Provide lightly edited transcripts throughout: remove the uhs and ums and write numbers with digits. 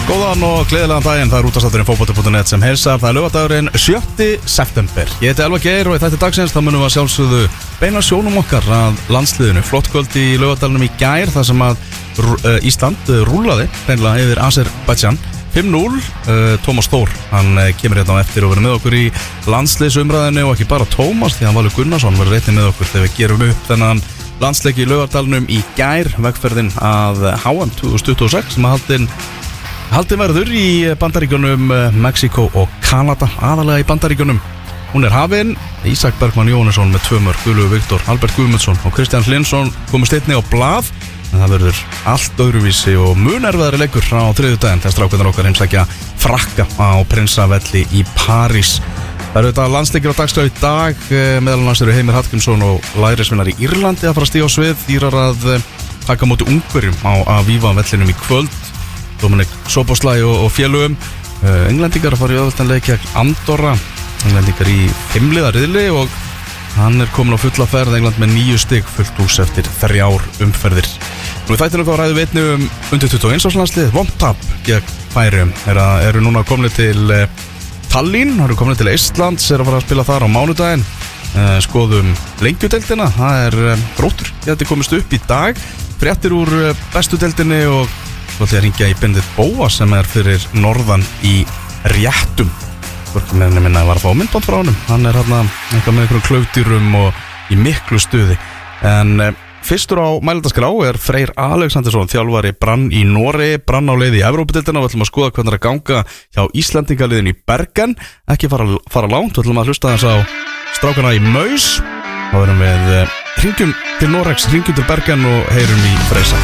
Góðan og gleðilegan daginn, það er útvarpsþátturinn Fótbolti.net sem heilsar. Það er laugardagurinn 7. september. Ég heiti Elvar Geir og í þætti dagsins þá munum við að sjálfsögðu beina sjónum okkar að landsliðinu. Flott kvöld í Laugardalnum í gær þar sem að Ísland rúllaði hreinlega yfir Azerbaijan 5-0. Tómas Þór, hann kemur hérna á eftir og verður með okkur í landsliðsumræðinu og ekki bara Tómas því hann Valur Gunnarsson verður einnig með okkur þegar við gerum upp þennan landsleik í Laugardalnum í gær, vegferðin að HM 2026 sem að haldin verður í Bandaríkjunum, Mexíkó og Kanada, aðalega í Bandaríkjunum. Hún er hafin. Ísak Bergmann Jóhannesson með 2 mörk, Guðlaugur Viktor, Albert Guðmundsson og Kristján Hlinsson komist einnig á blað. En það verður allt öðruvísi og mun erfiðari leikur á þriðjudaginn þegar strákarnir okkar heimsækja Frakka á Prinsavelli í París. Það eru þetta landsleikir á dagskrá í dag, meðal annars eru Heimir Hallgrímsson og lærisvinnar í Írlandi að fara að stíga á svið. Írar að taka á móti Ungverjum á Aviva vellinum í kvöld. Dominik Szoboszlai og félögum. Englendingar að fara í öðvöldan leik gegn Andorra. Englendingar í 5-liða riðli og hann er komin á fulla ferð. England með 9 stig, fullt hús eftir 3 umferðir. Nú í þættinu þá ræðum við einnig undir 21 árslánslið. Vontab gegn Færeyjum eru núna komnir til Tallinn, eru komnir til Eistlands, er að fara að spila þar á mánudaginn. Skoðum lengjudeildina, það er Gróttur. Þetta komist upp í dag. Fréttir úr bestu deildinni og svo ætla ég að ringja í Benedikt Bóas sem er fyrir norðan í Réttum. Hvorkumenni minna var að fá myndband frá honum. Hann er hérna eitthvað með einhverjum klaufdýrum og í miklu stuði. En fyrstur á mælendaskrá er Freyr Alexandersson, þjálfari Brann í Noregi, Brann á leið í Evrópudeildina. Við ætlum að skoða hvernig það er að ganga hjá Íslendingaliðinu í Bergen. Ekki fara langt, við ætlum að hlusta þess á strákana í Maus. Þá erum við hringjum til Noregs, hringjum til Bergen og heyrum í Freysa.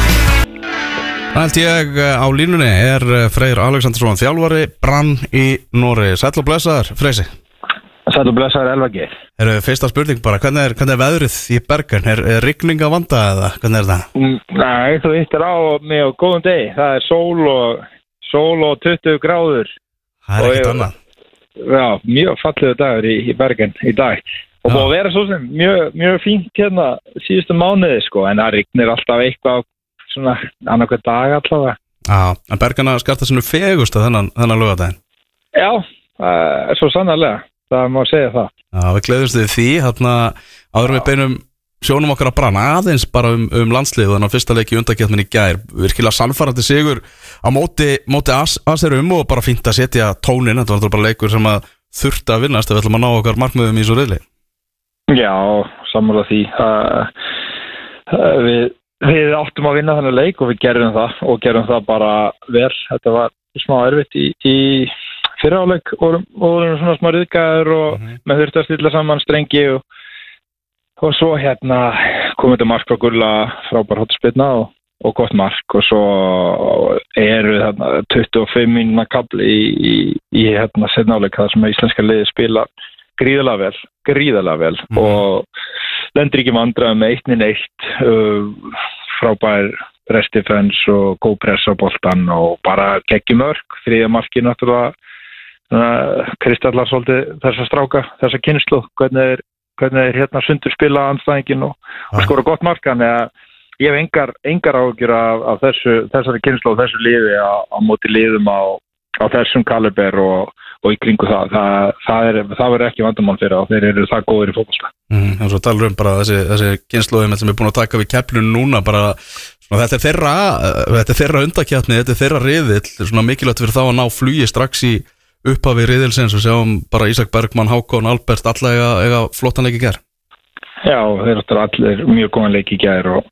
Það held ég á línunni er Freyr Alexandersson, þjálfari Brann í Noregi. Sæll og blessaður, Freysi. Sæll og blessaður, Elvar Geir. Fyrsta spurning bara, hvernig er veðrið í Bergen? Er rigning að vanda eða hvernig er það? Nei, þú hittir á mig á góðum degi. Það er sól og 20 gráður. Það er ekkert annað. Já, mjög fallegur dagur í Bergen í dag. Og búið að vera svo sem mjög fínt hérna síðustu mánuði sko, en það rignir alltaf eitthvað svona annarkvæð dag allavega. Já, en Bergen að skarta sinu fegust að þennan laugardaginn. Já, svo sannarlega, það má segja það. Já, við gleðumst við því, hérna áður við beinum sjónum okkar að Brann aðeins bara landslið og þannig að fyrsta leik í undankeppninni í gær. Virkilega sannfærandi sigur á móti Aserum og bara fínt að setja tónin, þetta var bara leikur sem að þurfti að vinnast ef við ætlum að ná okkar markmiðum í svo riðli. Já, sammála því. Við áttum að vinna þennan leik og við gerðum það bara vel. Þetta var smá erfitt í fyrra áleik og vorum svona smá ryðgæður og með þurfti að stilla saman strengi og svo hérna kom þetta mark frá Gulla, frábær hotspilna og gott mark og svo eru þarna 25 mínúna kafli í hérna seinna áleik þar sem íslenska liðið spila gríðarlega vel og lendir ekki vandræðum með 1-1 frábær restifens og góð press á boltan og bara geggjumörk. Þriðja marki náttúrulega kristallar svolítið þessa stráka, þessa kynslóð, hvernig er hérna sundur spila andstæðingin og skora gott mark. Þannig að ég hef engar áhyggjur af þessari kynslóð, þessu liði á móti liðum á þessum kaliber og í kringu það verður ekki vandamál fyrir og þeir eru það góðir í fótbolta. Og svo talar bara þessi kynslóðum sem er búin að taka við keflinu núna bara, svona, þetta er þeirra undakeppni, þetta er þeirra riðill, svona mikilvægt fyrir þá að ná flugi strax í upphafi riðilsins og sjáum bara Ísak Bergmann, Hákon, Albert alla eiga flottan leik í gær. Já, þeir eru allir mjög góðan leik í gær og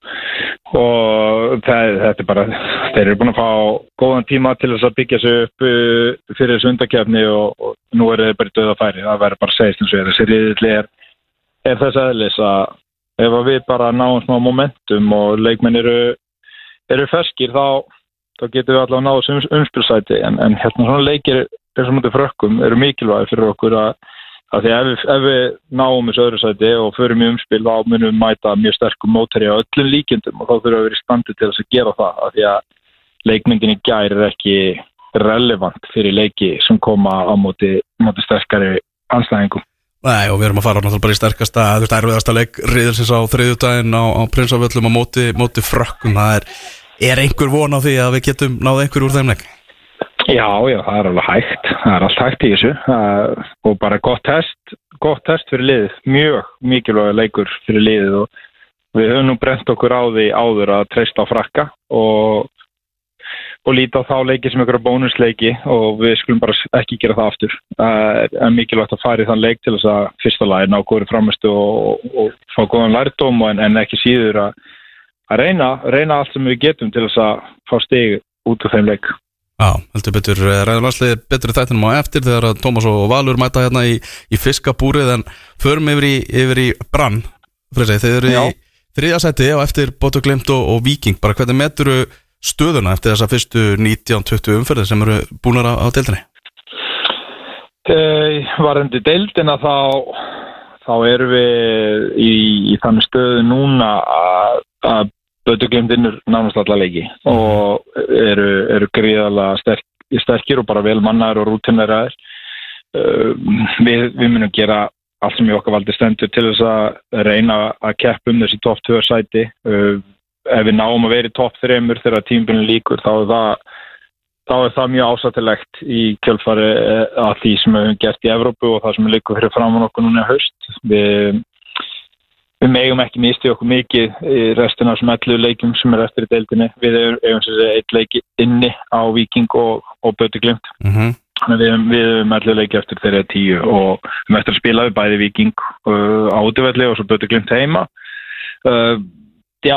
þetta er bara, þeir eru búin að fá góðan tíma til þess að byggja sig upp fyrir þessu undakeppni og nú eru þeir bara í dauðafæri. Það verður bara segist eins og þessi riðill er þess eðlis að ef við bara náum smá momentum og leikmenn eru ferskir þá getum við allavega náðu umspilsæti en hérna svona leikir eins og mútið Frökkum eru mikilvægi fyrir okkur að því ef við náum þessu öðru sæti og förum í umspil þá munum við mæta mjög sterkum mótherja á öllum líkindum og þá þurfum við að vera í standi til þess að gera það af því að leikmyndin í gær er ekki relevant fyrir leiki sem koma á móti sterkari andstæðingum. Nei, og við erum að fara náttúrulega bara í sterkasta, erfiðasta leik riðilsins á þriðjudaginn á Prinsavöllum á móti Frökkum. Það er einhver von á því að við getum náð einhver úr þeim leik? Já, það alveg hægt. Það allt hægt í þessu. Og bara gott test fyrir liðið. Mjög mikilvæg leikur fyrir liðið og við höfum nú brent okkur á því áður að treysta á Frakka og líta á þá leiki sem einhverja bónusleiki og við skulum bara ekki gera það aftur. Það er mikilvægt að fara í þann leik til þess að fyrsta lagi ná góðri frammistu og fá góðan lærdóm en ekki síður að reyna allt sem við getum til þess að fá stig út úr þeim leik. Já, heldur betur, ræður landsliðið betur í þættinum á eftir þegar að Tómas og Valur mæta hérna í fiskabúrið en förum yfir í Brann. Freysi, þeir eru í 3. sæti á eftir Bodø Glimt og Víking. Bara hvernig meturu stöðuna eftir þessa fyrstu 19-20 umferðir sem eru búnar á deildinni? Varðandi deildina þá erum við í þannig stöðu núna að Bodø Glimt vinnur nánast alla leiki og eru gríðarlega sterkir og bara vel mannaðir og rútineraðir. Við munum gera allt sem í okkar valdi stendur til þess að reyna að keppa þessi topp 2 sæti. Ef við náum að vera í topp 3 þegar tímabilinu lýkur þá er það mjög ásættilegt í kjölfari af því sem við höfum gert í Evrópu og það sem liggur fyrir framan okkur núna í haust. Við megum ekki misti okkur mikið í restina af þessum 11 leikjum sem eftir í deildinni. Við eigum sem sé 1 leiki inni á Víking og Bodø Glimt. Við höfum 11 leiki eftir þeirra 10 og við höfum eftir að spila við bæði Víking á útivelli og svo Bodø Glimt heima. Já,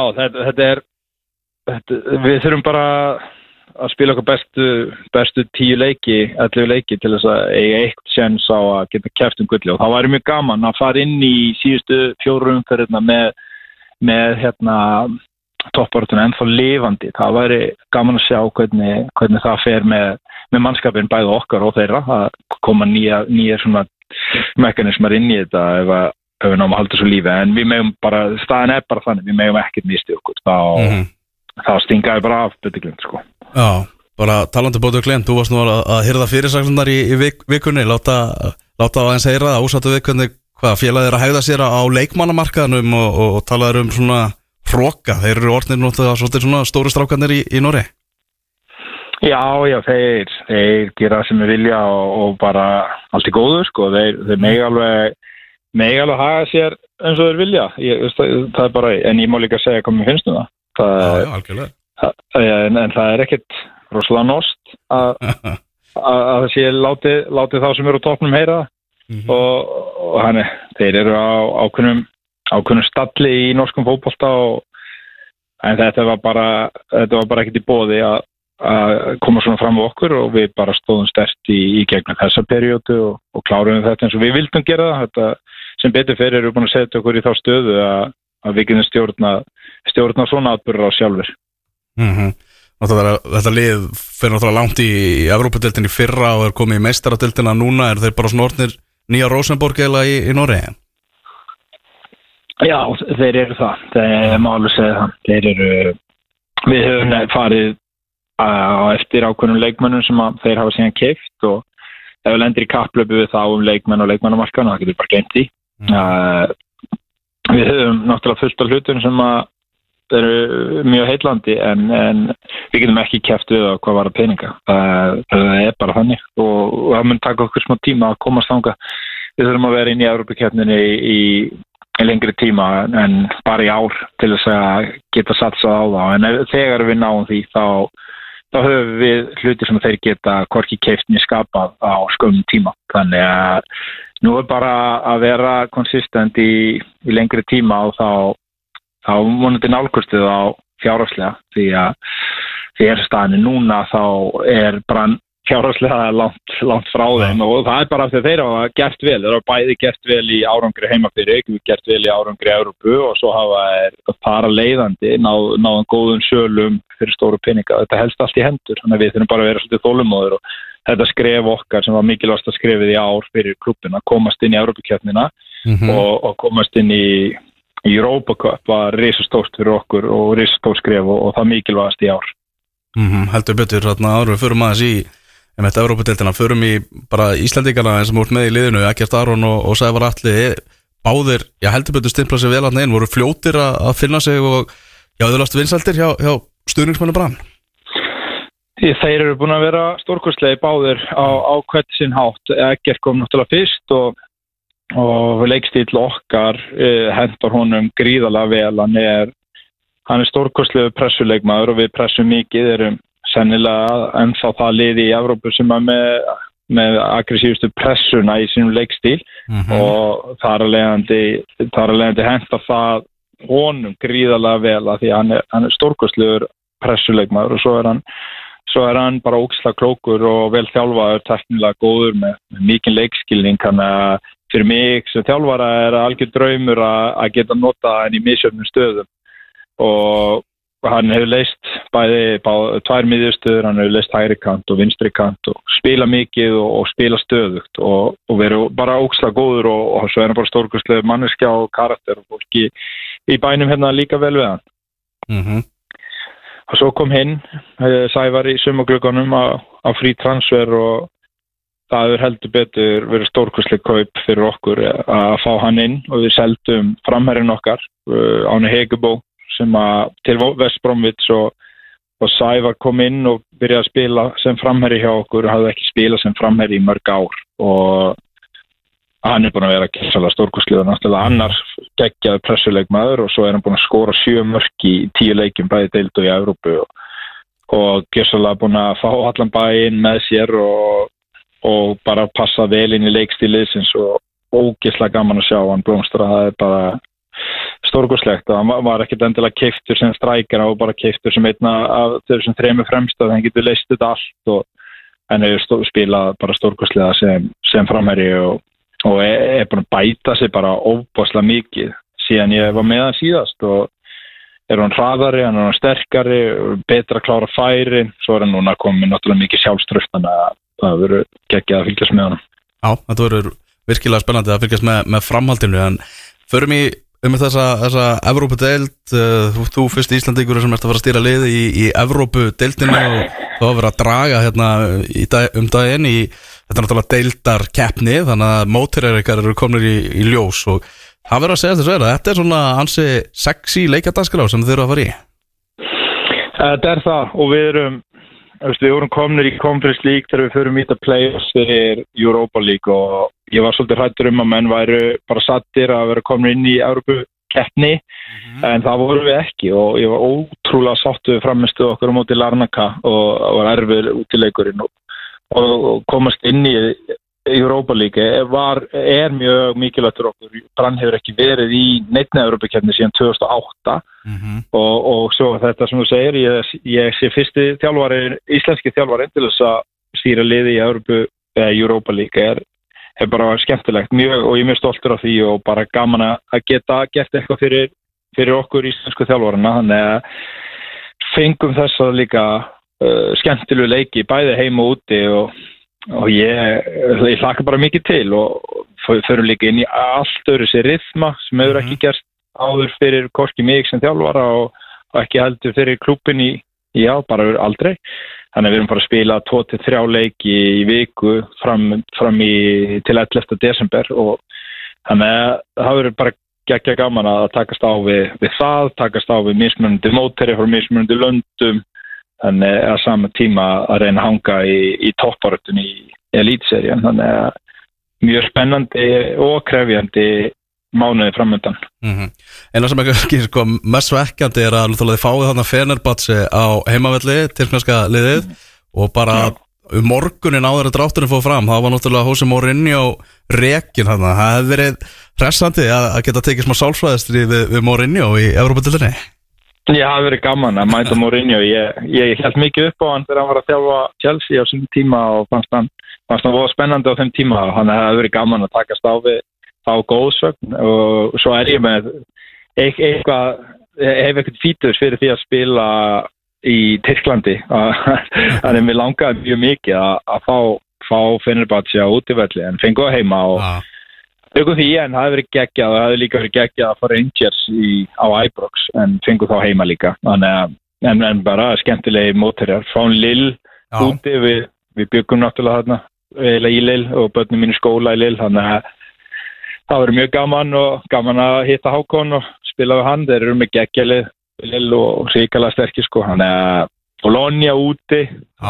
við þurfum bara að spila okkur bestu 10 leiki, 11 leiki til þess að eiga eitthvað séns á að geta keppt gulli og það væri mjög gaman að fara inn í síðustu 4 umferðina með toppbarátuna ennþá lifandi. Það væri gaman að sjá hvernig það fer með mannskapin bæði okkar og þeirra að koma nýja svona mekanismar inn í þetta ef við náum að halda svo lífi en við megum bara, staðan bara þannig, við megum ekkert misti okkur þá stingaði bara af Bodø Glimt sko. Já, bara talandi Bodø Glimt, þú varst nú að hirða fyrirsagnar í vikunni, láta aðeins heyra það, ósáttu við hvað félagið er að hegða sér á leikmannamarkaðnum og talaður svona hroka, þeir eru orðnir náttúrulega svolítið svona stóru strákarnir í Noregi. Já, þeir gera sem við vilja og bara allt í góðu sko, þeir mega alveg haga sér eins og þeir vilja, það er bara, en ég má líka segja hvað mér finnst það. Já, algjörlega. En það er ekkert rosalega nost að það sé látið þá sem eru á toppnum heyra og hann þeir eru á ákveðnum stalli í norskum fótbolta en þetta var bara ekkert í boði að koma svona fram á okkur og við bara stóðum sterkt í gegnum þessa periódu og kláruðum þetta eins og við vildum gera það. Þetta sem betur fyrir eru búin að setja okkur í þá stöðu að við getum stjórna svona atburðar á sjálfur. Þetta lið fyrir náttúrulega langt í Evrópudeildinni fyrra og er komið í meistaradeildina núna, eru þeir bara svona orðnir nýja Rosenborg eða í Noregi? Já, þeir eru það má alveg segja það. Við höfum farið á eftir ákveðnum leikmönnum sem þeir hafa síðan keypt og ef við lendir í kapplöpu við þá leikmenn og leikmannamarkaðan, það getur bara gleymt því. Við höfum náttúrulega fullt af hlutum sem eru mjög heillandi en við getum ekki keppt við hvað var að peninga. Það er bara þannig og það mun taka okkur smá tíma að komast þangað. Við þurfum að vera inn í Evrópukeppninni í lengri tíma en bara í ár til þess að geta satsað á það. En þegar við náum því þá höfum við hluti sem þeir geta hvorki keypt né skapað á skömmum tíma. Þannig að nú er bara að vera konsistent í lengri tíma og þá vonandi nálgustið á fjárhagslega því að þegar staðinu núna þá er bara fjárhagslega langt frá þeim og það er bara af því að þeir hafa gert vel, þeir hafa bæði gert vel í árangri heima fyrir, við gert vel í árangri í Evrópu og svo hafa þeir fara leiðandi, náðan góðum sölum fyrir stóru peninga, þetta helst allt í hendur, þannig að við þurfum bara að vera svolítið þolumóðir og þetta skref okkar sem var mikilvægast að skrefið í ár fyrir klubbina, komast inn í Evrópukeppnina og komast inn í Europa Cup var risastórt fyrir okkur og risastórt skref og það mikilvægast í ár. Heldur betur, þarna árum við förum aðeins í þetta Evrópudeildina, förum í bara Íslandingana eins og múrt með í liðinu, Eggert Aron og Sævar Atli, báðir, heldur betur stimpla sig vel að neginn, voru fljótir að finna sig og þau lastu vinsældir hjá stuðningsmanni Brann. Þeir eru búin að vera stórkostlegi báðir á hvert sinn hátt. Eggert kom náttúrulega fyrst og leikstíll okkar hentar honum gríðarlega vel. Hann er stórkostlegu pressuleikmaður og við pressum mikið, erum sennilega ennþá það liði í Evrópu sem er með aggressífustu pressuna í sínum leikstíl og þar af leiðandi hentar það honum gríðarlega vel að því að hann er stórkostlegur pressuleikmaður og svo er hann bara ógeðslega klókur og vel þjálfaður, teknilega góður með mikinn leikskilning. Þannig að fyrir mig sem þjálfara er algjör draumur að geta nota hann í misjöfnum stöðum og hann hefur leyst bæði tvær miðjustöður, hann hefur leyst hægri kant og vinstri kant og spila mikið og spila stöðugt og verið bara ógeðslega góður og svo er hann bara stórkostlegur manneskja og karakter og fólki í bænum hérna líka vel við hann. Og svo kom hinn, Sævar í sumarglugganum á frí transfer og það hefur heldur betur verið stórkostleg kaup fyrir okkur að fá hann inn og við seldum framherrin okkar, Árni Hegebo, sem til West Bromwich og Sævar kom inn og byrjaði að spila sem framherri hjá okkur, hafði ekki spilað sem framherri í mörg ár og hann er búin að vera gæsala stórkostlegur, náttúrulega annar geggjaður pressuleikmaður og svo er hann búin að skora 7 mörk í 10 leikjum bæði deild og í Evrópu og gæsala búin að fá allan bæinn með sér og bara passa vel inn í leikstíliðsins og ógeðslega gaman að sjá hann blómstra. Það er bara stórkostlegt og hann var ekkert endilega keyptur sem strækir og bara keyptur sem einna af þessum 3 fremstu að hann getur leyst þetta allt og hann hefur spilað bara stórkostlega sem framherji og er búin að bæta sig bara óbáslega mikið síðan ég var með hann síðast og er hann hraðari, hann er hann sterkari, betra að klára færi, svo er hann núna komið náttúrulega mikið sjálfstraust, þannig að það verður geggjað að fylgjast með hann. Já, þetta verður virkilega spennandi að fylgjast með framhaldinu, en förum í þessa Evrópudeild, þú fyrst Íslandingur sem ert að fara að stýra liði í Evrópudeildinu og þá að vera að draga hérna daginn í þetta er náttúrulega deildarkeppni, þannig að mótherjar ykkar eru komnir í ljós og það verður að segja þess að þetta er svona ansi sexy leikjadagskrá sem þið eru að fara í. Þetta er það og við vorum komnir í Conference League þegar við förum í þetta playoffs fyrir Europa League og ég var svolítið hræddur að menn væru bara sattir að vera komnir inn í Evrópukeppni en það vorum við ekki og ég var ótrúlega sáttur framistuð okkur á móti Larnaka og var erfið útileikurinn og komast inn í Europa League er mjög mikilvægt fyrir okkur. Brann hefur ekki verið í neinni Evrópukeppni síðan 2008 og svo þetta sem þú segir, ég sé fyrsti íslenski þjálfari til þess að stýra liði í Europa League er bara skemmtilegt mjög og ég er mjög stoltur af því og bara gaman að geta gert eitthvað fyrir okkur íslensku þjálfarana, þannig að fengum þess að líka skemmtilegu leiki bæði heim og úti og ég hlakka bara mikið til og förum líka inn í allt öðru sér rytma sem hefur ekki gerst áður fyrir hvorki mig sem þjálfara og ekki heldur fyrir klúbbin bara aldrei. Þannig að við erum bara að spila 2-3 leiki í viku fram til 11. desember og þannig að það verður bara geggja gaman að takast á við það, takast á við mismunandi mótherja frá mismunandi löndum. Þannig að sama tíma að reyna að hanga í topparöttun í elitserien. Þannig að mjög spennandi og krefjandi mánuði framöndan. Eina sem ekki mest svekkjandi er að þið fáið þarna Fenerbahce á heimavelli, tyrkneska liðið og bara morgunin áður en drátturinn fóð fram, það var náttúrulega Jose Mourinho rekinn þarna. Það hefði verið hressandi að geta tekið smá sálfræðistríð við Mourinho í Evrópudeildinni. Já, það verið gaman að mæta Mourinho. Ég held mikið upp á hann þegar hann var að þjálfa Chelsea á þessum tíma og fannst hann voða spennandi á þeim tíma. Þannig að það verið gaman að takast á við þá góðsögn og svo er ég með eitthvað fítus fyrir því að spila í Tyrklandi. Þannig að mér langaði mjög mikið að fá Fenerbahce á útivelli en fengu að heima og tökum því en það hefði verið geggjað og það hefði líka verið geggjað að fá Rangers á Ibrox en fengu þá heima líka. Þannig að en bara skemmtilegi mótherjar frá Lille úti, við byggum náttúrulega þarna í Lille og börnum mínu skóla í Lille, þannig að það verið mjög gaman að hitta Hákon og spila við hann. Þeir eru með geggjali Lille og ríkala sterkir sko, þannig að Bologna úti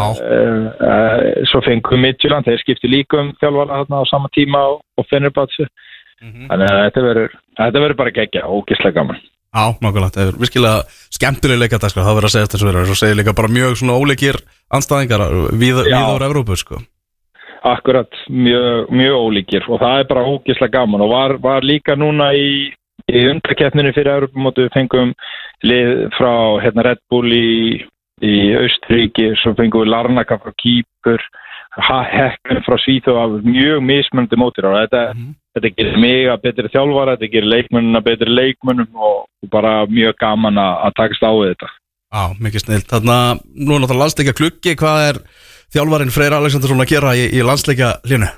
svo fengum Midtjylland, þeir skipti líka þjálfara þarna á sama tíma og Fenerbahce þannig að þetta verður bara geggja ógeðslega gaman. Já, nákvæmlega, þetta er virkilega skemmtileg leikadagskrá, það verður að segja þess að verður og segja líka bara mjög svona óleikir andstæðingar víðar Evrópu sko. Akkurat, mjög ólíkir og það er bara ógeðslega gaman og var líka núna í undankeppninni fyrir Evrópumótið fengum lið frá Red Bull í Austurríki, svo fengum við Larnaka frá Kýpur, Hekken frá Svíþjóð af mjög mismunandi mótir og þetta gerir mig að betri þjálfara, þetta gerir leikmönnum að betri leikmönnum og bara mjög gaman að takast á við þetta. Já, mikið snilt. Þannig að nú er náttúrulega landsleikja klukki, hvað er þjálfarinn Freyr Alexandersson að gera í landsleikja línu?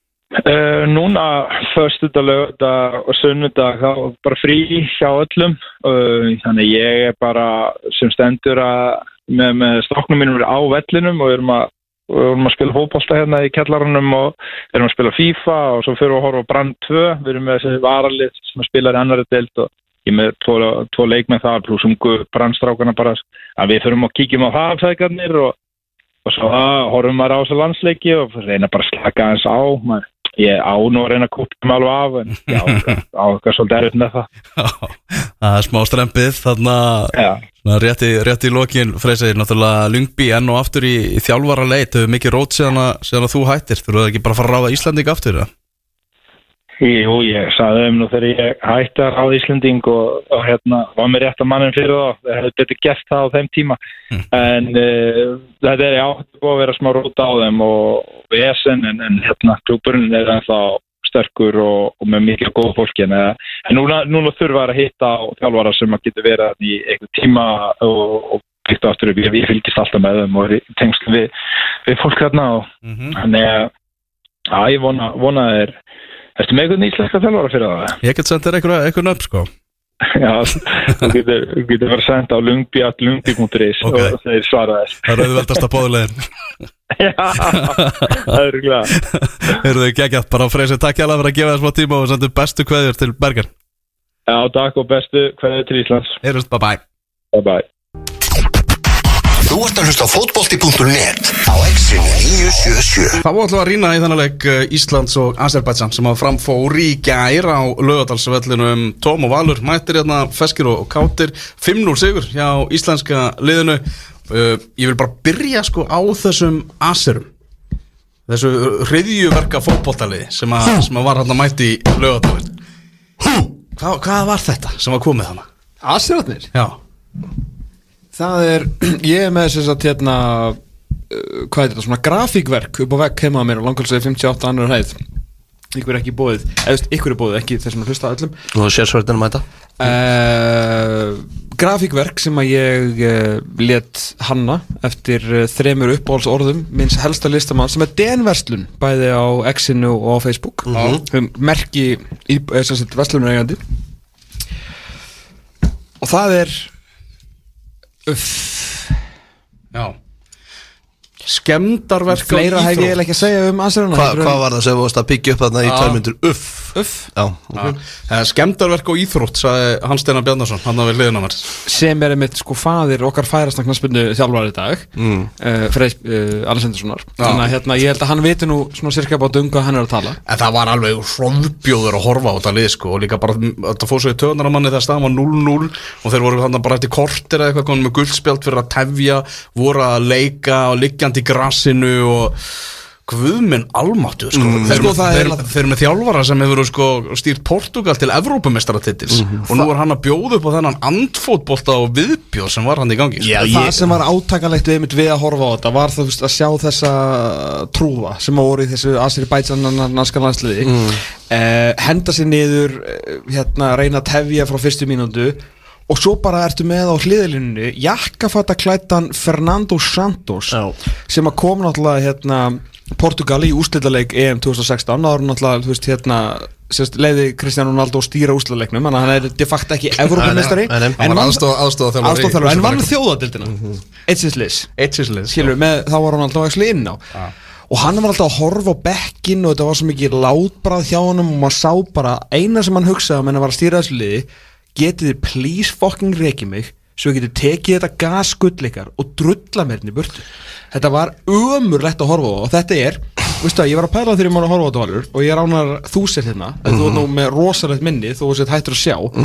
Núna föstudag, laugardag og sunnudag þá bara frí hjá öllum þannig ég er bara sem stendur með stráknum mínum á vellinum og við erum að spila fótbolta hérna í kjallaranum og erum að spila FIFA og svo fyrir við að horfa á Brand 2 við erum með þessi varalið sem spilar í annarri deild og ég með tvo leikmenn þar pluss brandstrákana bara að við fyrir að kíkjum á hafsækarnir og svo horfum maður á þessu landsleiki og reyna bara að slaka hans á ég á nú að reyna að kúpa mig alveg af en já, ákveð svolítið erfitt með það. Það er smá strempið þarna rétt í lokin Freyr, náttúrulega Lyngby enn og aftur í þjálfara leit, hefur mikið rót síðan að þú hættir, þú verður ekki bara að fara að ráða Íslanding aftur það? Jú, ég sagði nú þegar ég hætti að ráða Íslanding og var mér rétt að mannin fyrir það hefði betur gert það á þeim tíma en þetta er búið að vera smá rót á þeim og vesen en klúburinn er ennþá sterkur og með mikið góð fólki en núna þurfa að hitta á þjálfara sem að geta verið í einhver tíma og byggt aftur upp, ég fylgist alltaf með þeim og tengst við fólk þarna og þannig að ég vona þeir. Ertu með einhvern íslenska þjálfara fyrir það? Ég get sendt þér einhvern upp sko. Já, þú getur verið sendt á lungby.lungby.is og þeir svara þess. Það er auðveldast að bóðulegin. Já, það er glæð. Heyrðu þau geggjað, bara Freyr, takk hjá fyrir að gefa þér smá tíma og sendu bestu kveðjur til Bergen. Já, takk og bestu kveðjur til Íslands. Heyrðust, bye bye. Bye bye. Þú ert að hlusta á fótbolti.net á Exinu 977. Það var alltaf að rýna í þennan leik Íslands og Azerbaijan sem að framfór í gær á Laugardalsvellinum. Tom og Valur mættir hérna feskir og kátir 5-0 sigur hjá íslenska liðinu. Ég vil bara byrja sko á þessum Azerum, þessu hryðjuverka fótboltaliði sem að var hérna mætti í Laugardalinn. Hvað var þetta sem var komið hana? Azerarnir? Já. Það ég er með þess að hvað er þetta, svona grafíkverk upp á vegg heima að mér á Langholtsvegi 58 annarri hæð. Ykkur ekki bóðið, ykkur er bóðið, ekki þessum að hlusta öllum. Og sérsvörðin að mæta? Grafíkverk sem að ég lét hanna eftir 3 uppáhaldsorðum minns helsta listamann sem er DN Verslun, bæði á Exinu og á Facebook. Merki verslunareigandi. Og það er Já. Skemmdarverk á fleira hef ég ekki að segja Azerana. Hvað var það sem þú varst að byggja upp þarna í 2 mínútur? Já, okay. Skemmdarverk og íþrótt, sagði Hans Steinar Bjarnason hann á við hliðina mér. Sem er einmitt sko faðir okkar færasta knattspyrnu þjálfari í dag, Freyr Alexanderssonar. Þannig að ég held að hann viti nú svona sirka bát hvað hann er að tala. En það var alveg hróðbjóður að horfa á þetta lið sko, og líka bara þetta fór svo í töðunar á manni þegar staðan var 0-0 og þeir voru þarna bara eftir kortir eða eitthvað með guldspjald fyrir að tefja, voru að leika og liggjandi í grassinu og Guðminn almáttu sko. Þeir eru með þjálfara sem hefur sko stýrt Portugal til Evrópumeistaratittils og nú er hann að bjóða upp á þennan andfótbolta og viðbjóð sem var hann í gangi. Það sem var átakanlegt við að horfa á þetta var það að sjá þessa trúða sem voru í þessu Azerbaijan landsliði henda sér niður reyna að tefja frá fyrstu mínútu og svo bara ertu með á hliðalínunni jakkafata klæddan Fernando Santos sem að kom náttúrulega Portugal í úrslitaleik EM 2016 þá er náttúrulega leiði Cristiano Ronaldo stýra úrslitaleiknum þannig að hann er de facto ekki Evrópumeistari en aðstoðarþjálfari en vann þjóðadeildina Eidsins skilur með þá var Ronaldo ekki inn á og hann var alltaf að horfa á bekkinn og þetta var svo mikið látbrað hjá honum og maður sá bara eina sem hann hugsaði að menn var að stýra þessu liði getið þið please fucking reiki mig svo ég geti tekið þetta gasgull ykkar og drulla mér hérna í burtu. Þetta var ömurlegt að horfa á og þetta veistu að ég var að pæla þegar ég var að horfa á þetta valur og ég ránar þú sér hérna þú ert nú með rosalegt minni þú sér hættur að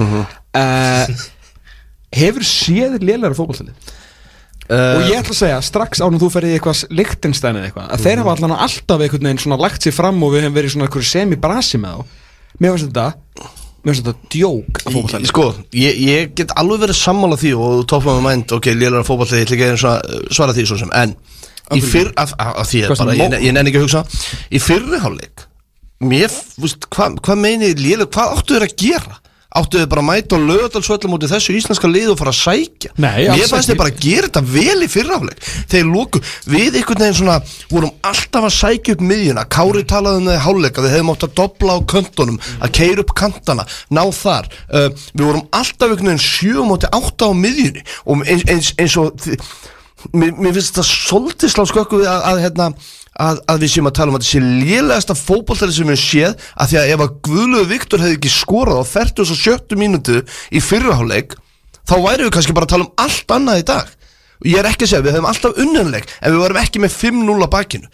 sjá hefur séð lélegra fótboltalið og ég ætla að segja strax ánum þú ferði í eitthvað Liechtenstein eða eitthvað að þeir hafa alltaf einhvern veginn svona lagt sér fram og við hefum verið svona einhverju semi-brasi með þá mér finnst þetta djók að fótboltalið sko, ég get alveg verið sammála því og topla með mænd, ok, lélegra fótboltalið ég ætla ekki að svara því svo sem en í fyrr af því bara, ég nenni ekki að hugsa í fyrri hálfleik mér, hvað meini léleg hvað áttu þeir að gera áttu þeir bara að mæta og Laugardalsvöllum út í þessu íslenska lið og fara að sækja mér fannst þeir bara að gera þetta vel í fyrri hálfleik þeir lóku, við einhvern veginn svona vorum alltaf að sækja upp miðjuna Kári talaði það í hálfleika, við hefum átt að dobla á köntunum, að keyra upp kantana ná þar, við vorum alltaf einhvern veginn 7-8 á miðjunni og eins og mér finnst þetta svolítið slá skökku við að við séum að tala að þetta sé lélegasta fótboltari sem við séð að því að ef að Guðlaugur Viktor hefði ekki skorað á 47. mínútu í fyrri hálfleik þá væri við kannski bara að tala allt annað í dag og ég ekki að segja, við hefum alltaf unnanleik en við varum ekki með 5-0 á bakinu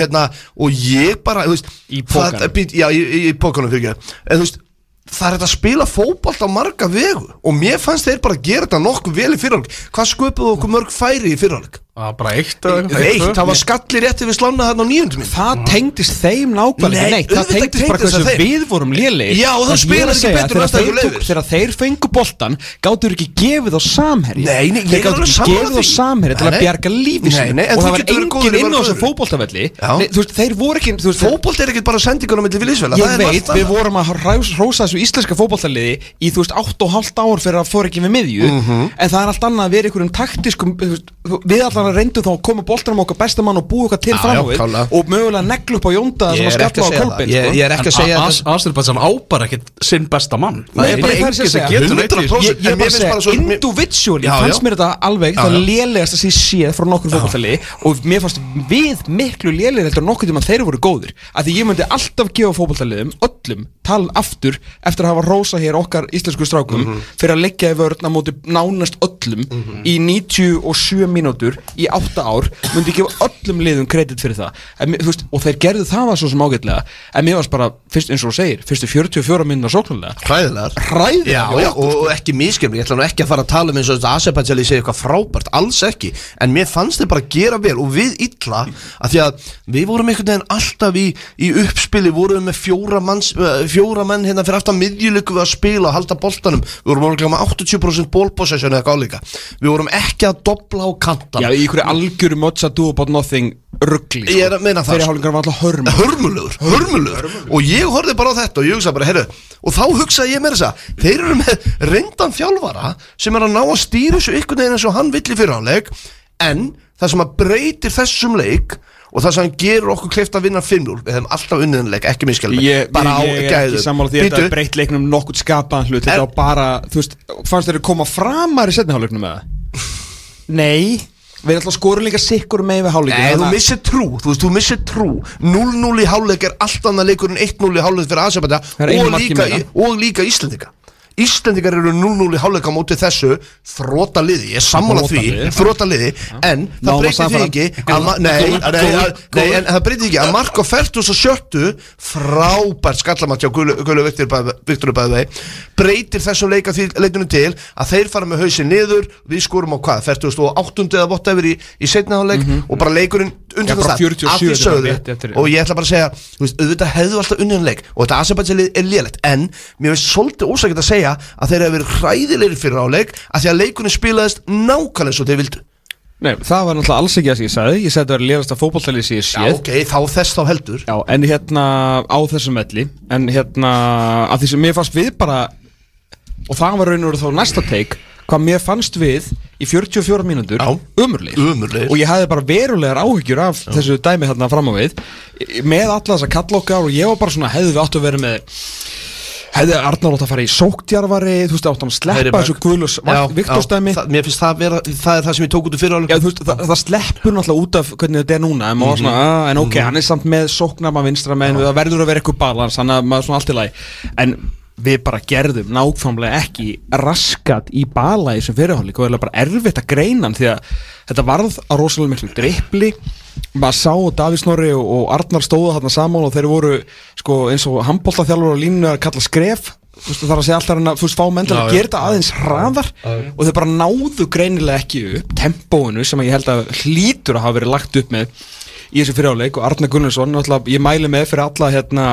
og ég bara í pókanum í pókanum fyrir ekki en þú veist það þetta að spila fótbolt á marga vegu og mér fannst þeir bara að gera þetta nokkuð vel í fyrrháleik hvað sköpuðu okkur mörg færi í fyrrháleik? Bara eitt, það var skallir rétti við slána þarna á 9. mínútu það tengdist þeim nákvæmlega neitt það tengdist bara hversu við vorum lélegir já og það spilaði ekki betur þegar þeir fengu boltan gáttu ekki gefið á samherji þeir gáttu ekki gefið á samherji til að bjarga lífi sín og það var enginn inn á þessu fótboltavelli þeir voru ekki fótbolt ekki bara sendingur á milli Villisvela ég veit, við vorum að hrósa þessu íslenska fótboltaliði í 8,5 ár fyrir að fóra ekki við miðju en það allt annað að vera einhverjum taktiskum við allan að reyndu þá að koma boltanum okkar bestamann og búa okkar til framávið og mögulega neglu upp á Jónda sem að skalla á Kolbeinn ég ekki að segja Azerbaijan ábar ekkert sinn bestamann það bara enginn sem getur ég bara segja individually fannst mér þetta alveg það lélegasta sem ég séð frá nokkur fótboltali og mér fannst við miklu lélegir heldur nokkur tíma þeir voru góðir af því ég myndi alltaf gefa fótboltaliðum öllum tala aftur eftir að hafa rósa hér okkar íslensku strákum fyrir að leggja í vörn á móti nánast öllum í 97 mínútur í 8 ár myndi ég gefa öllum liðum kredit fyrir það og þeir gerðu það var svo sem ágætlega en mér varst bara, fyrst eins og þú segir fyrstu 44 mínútur sóknarlega hræðilegar og ekki miskefni ég ætla nú ekki að fara að tala eins og þetta Azerbaijan segja eitthvað frábært, alls ekki en mér fannst þið bara að gera vel og við illa að því að við vorum einhvern veginn alltaf í uppspili vorum við með 4 menn hérna fyrir aftan miðjuleiku við að spila og halda boltanum við vorum orðinlega með 80% ballpossession eða eitthvað álíka við vorum ekki að dobla á kantan í einhverju algjöru Mozza do about nothing ruggli ég er að meina það þeirri hálfingar var alltaf hörmulegur og ég horfði bara á þetta og ég hugsaði bara heyrðu og þá hugsaði ég með þess að þeir eru með reyndan þjálfara sem er að ná að stýra þessu einhvern veginn eins og hann vill í fyrrháleik en það sem að breytir þessum leik og það sem hann gerur okkur kleift að vinna 5-0 við hefum alltaf unnið leik, ekki miskjálf bara á gæðu ég er ekki sammála því að þetta breytt leiknum nokkuð skapaðan hlut þetta var bara, þú veist, fannst þeir koma framar í seinni hálfleiknum með það? Nei við erum alltaf skorum líka sikkur með við hálfleikin nei, þú missir trú 0-0 í hálfleik er allt annað leikur en 1-0 í hálfleik fyrir Azerbaijan og líka Íslendingar eru 0-0 í hálfleik á móti þessu þrotaliði, ég sammála því þrotaliði, en það breytir því ekki en það breytir ekki að mark á 47 frábært skallamátt hjá Guðlaugur Viktor breytir þessum leikinu til að þeir fara með hausinn niður við skorum á hvað, 48 eða whatever í seinni hálfleik og bara leikurinn undir það að því sögðu og ég ætla bara að segja, auðvitað hefðu alltaf unnið leik og þetta Azerbaijan er lélegt en mér finnst svolítið ósækjart að segja að þeir hafa verið hræðilegir fyrir áleik að því að leikunni spilaðist nákvæmlega svo þeir vildu Nei, það var náttúrulega alls ekki það sem ég sagði að það var lélegasta fótboltalið sem ég séð Já, ok, þá heldur Já, en hérna á þessum velli en hérna, af því sem mér fannst við bara og það var raun og veru þá næsta teik hvað mér fannst við í 44 mínútur umurlegir og ég hafði bara verulegar áhyggjur af þessu dæmi þarna fram á við með alla þessa kallokkar og ég var bara svona hefði við áttu að vera með hefði Arnar átt að fara í sóktjarvari þú veist átt að sleppa þessu Guðlaugs Viktorstæmi mér finnst það er það sem ég tók út úr fyrir áleik það sleppur náttúrulega út af hvernig þetta er núna en maður svona, en ok, hann er samt með sóknarma vinstra menn það verður að vera eitthvað balans, þannig að maður svona allt í lagi en við bara gerðum nákvæmlega ekki raskat í bala í þessum fyrirhálfleik og bara erfitt að greina hann því að þetta varð að rosalega miklu drippli maður sá Davíð Snorri og Arnar stóðu þarna saman og þeir voru sko, eins og handboltaþjálfur á línu að kalla skref þar að segja alltaf hann að fá menn til að gera þetta aðeins hraðar og þeir bara náðu greinilega ekki upp tempóinu sem ég held að hlýtur að hafa verið lagt upp með í þessu fyrirhálfleik og Arnar Gunnarsson, ég mæli með fyrir alla hérna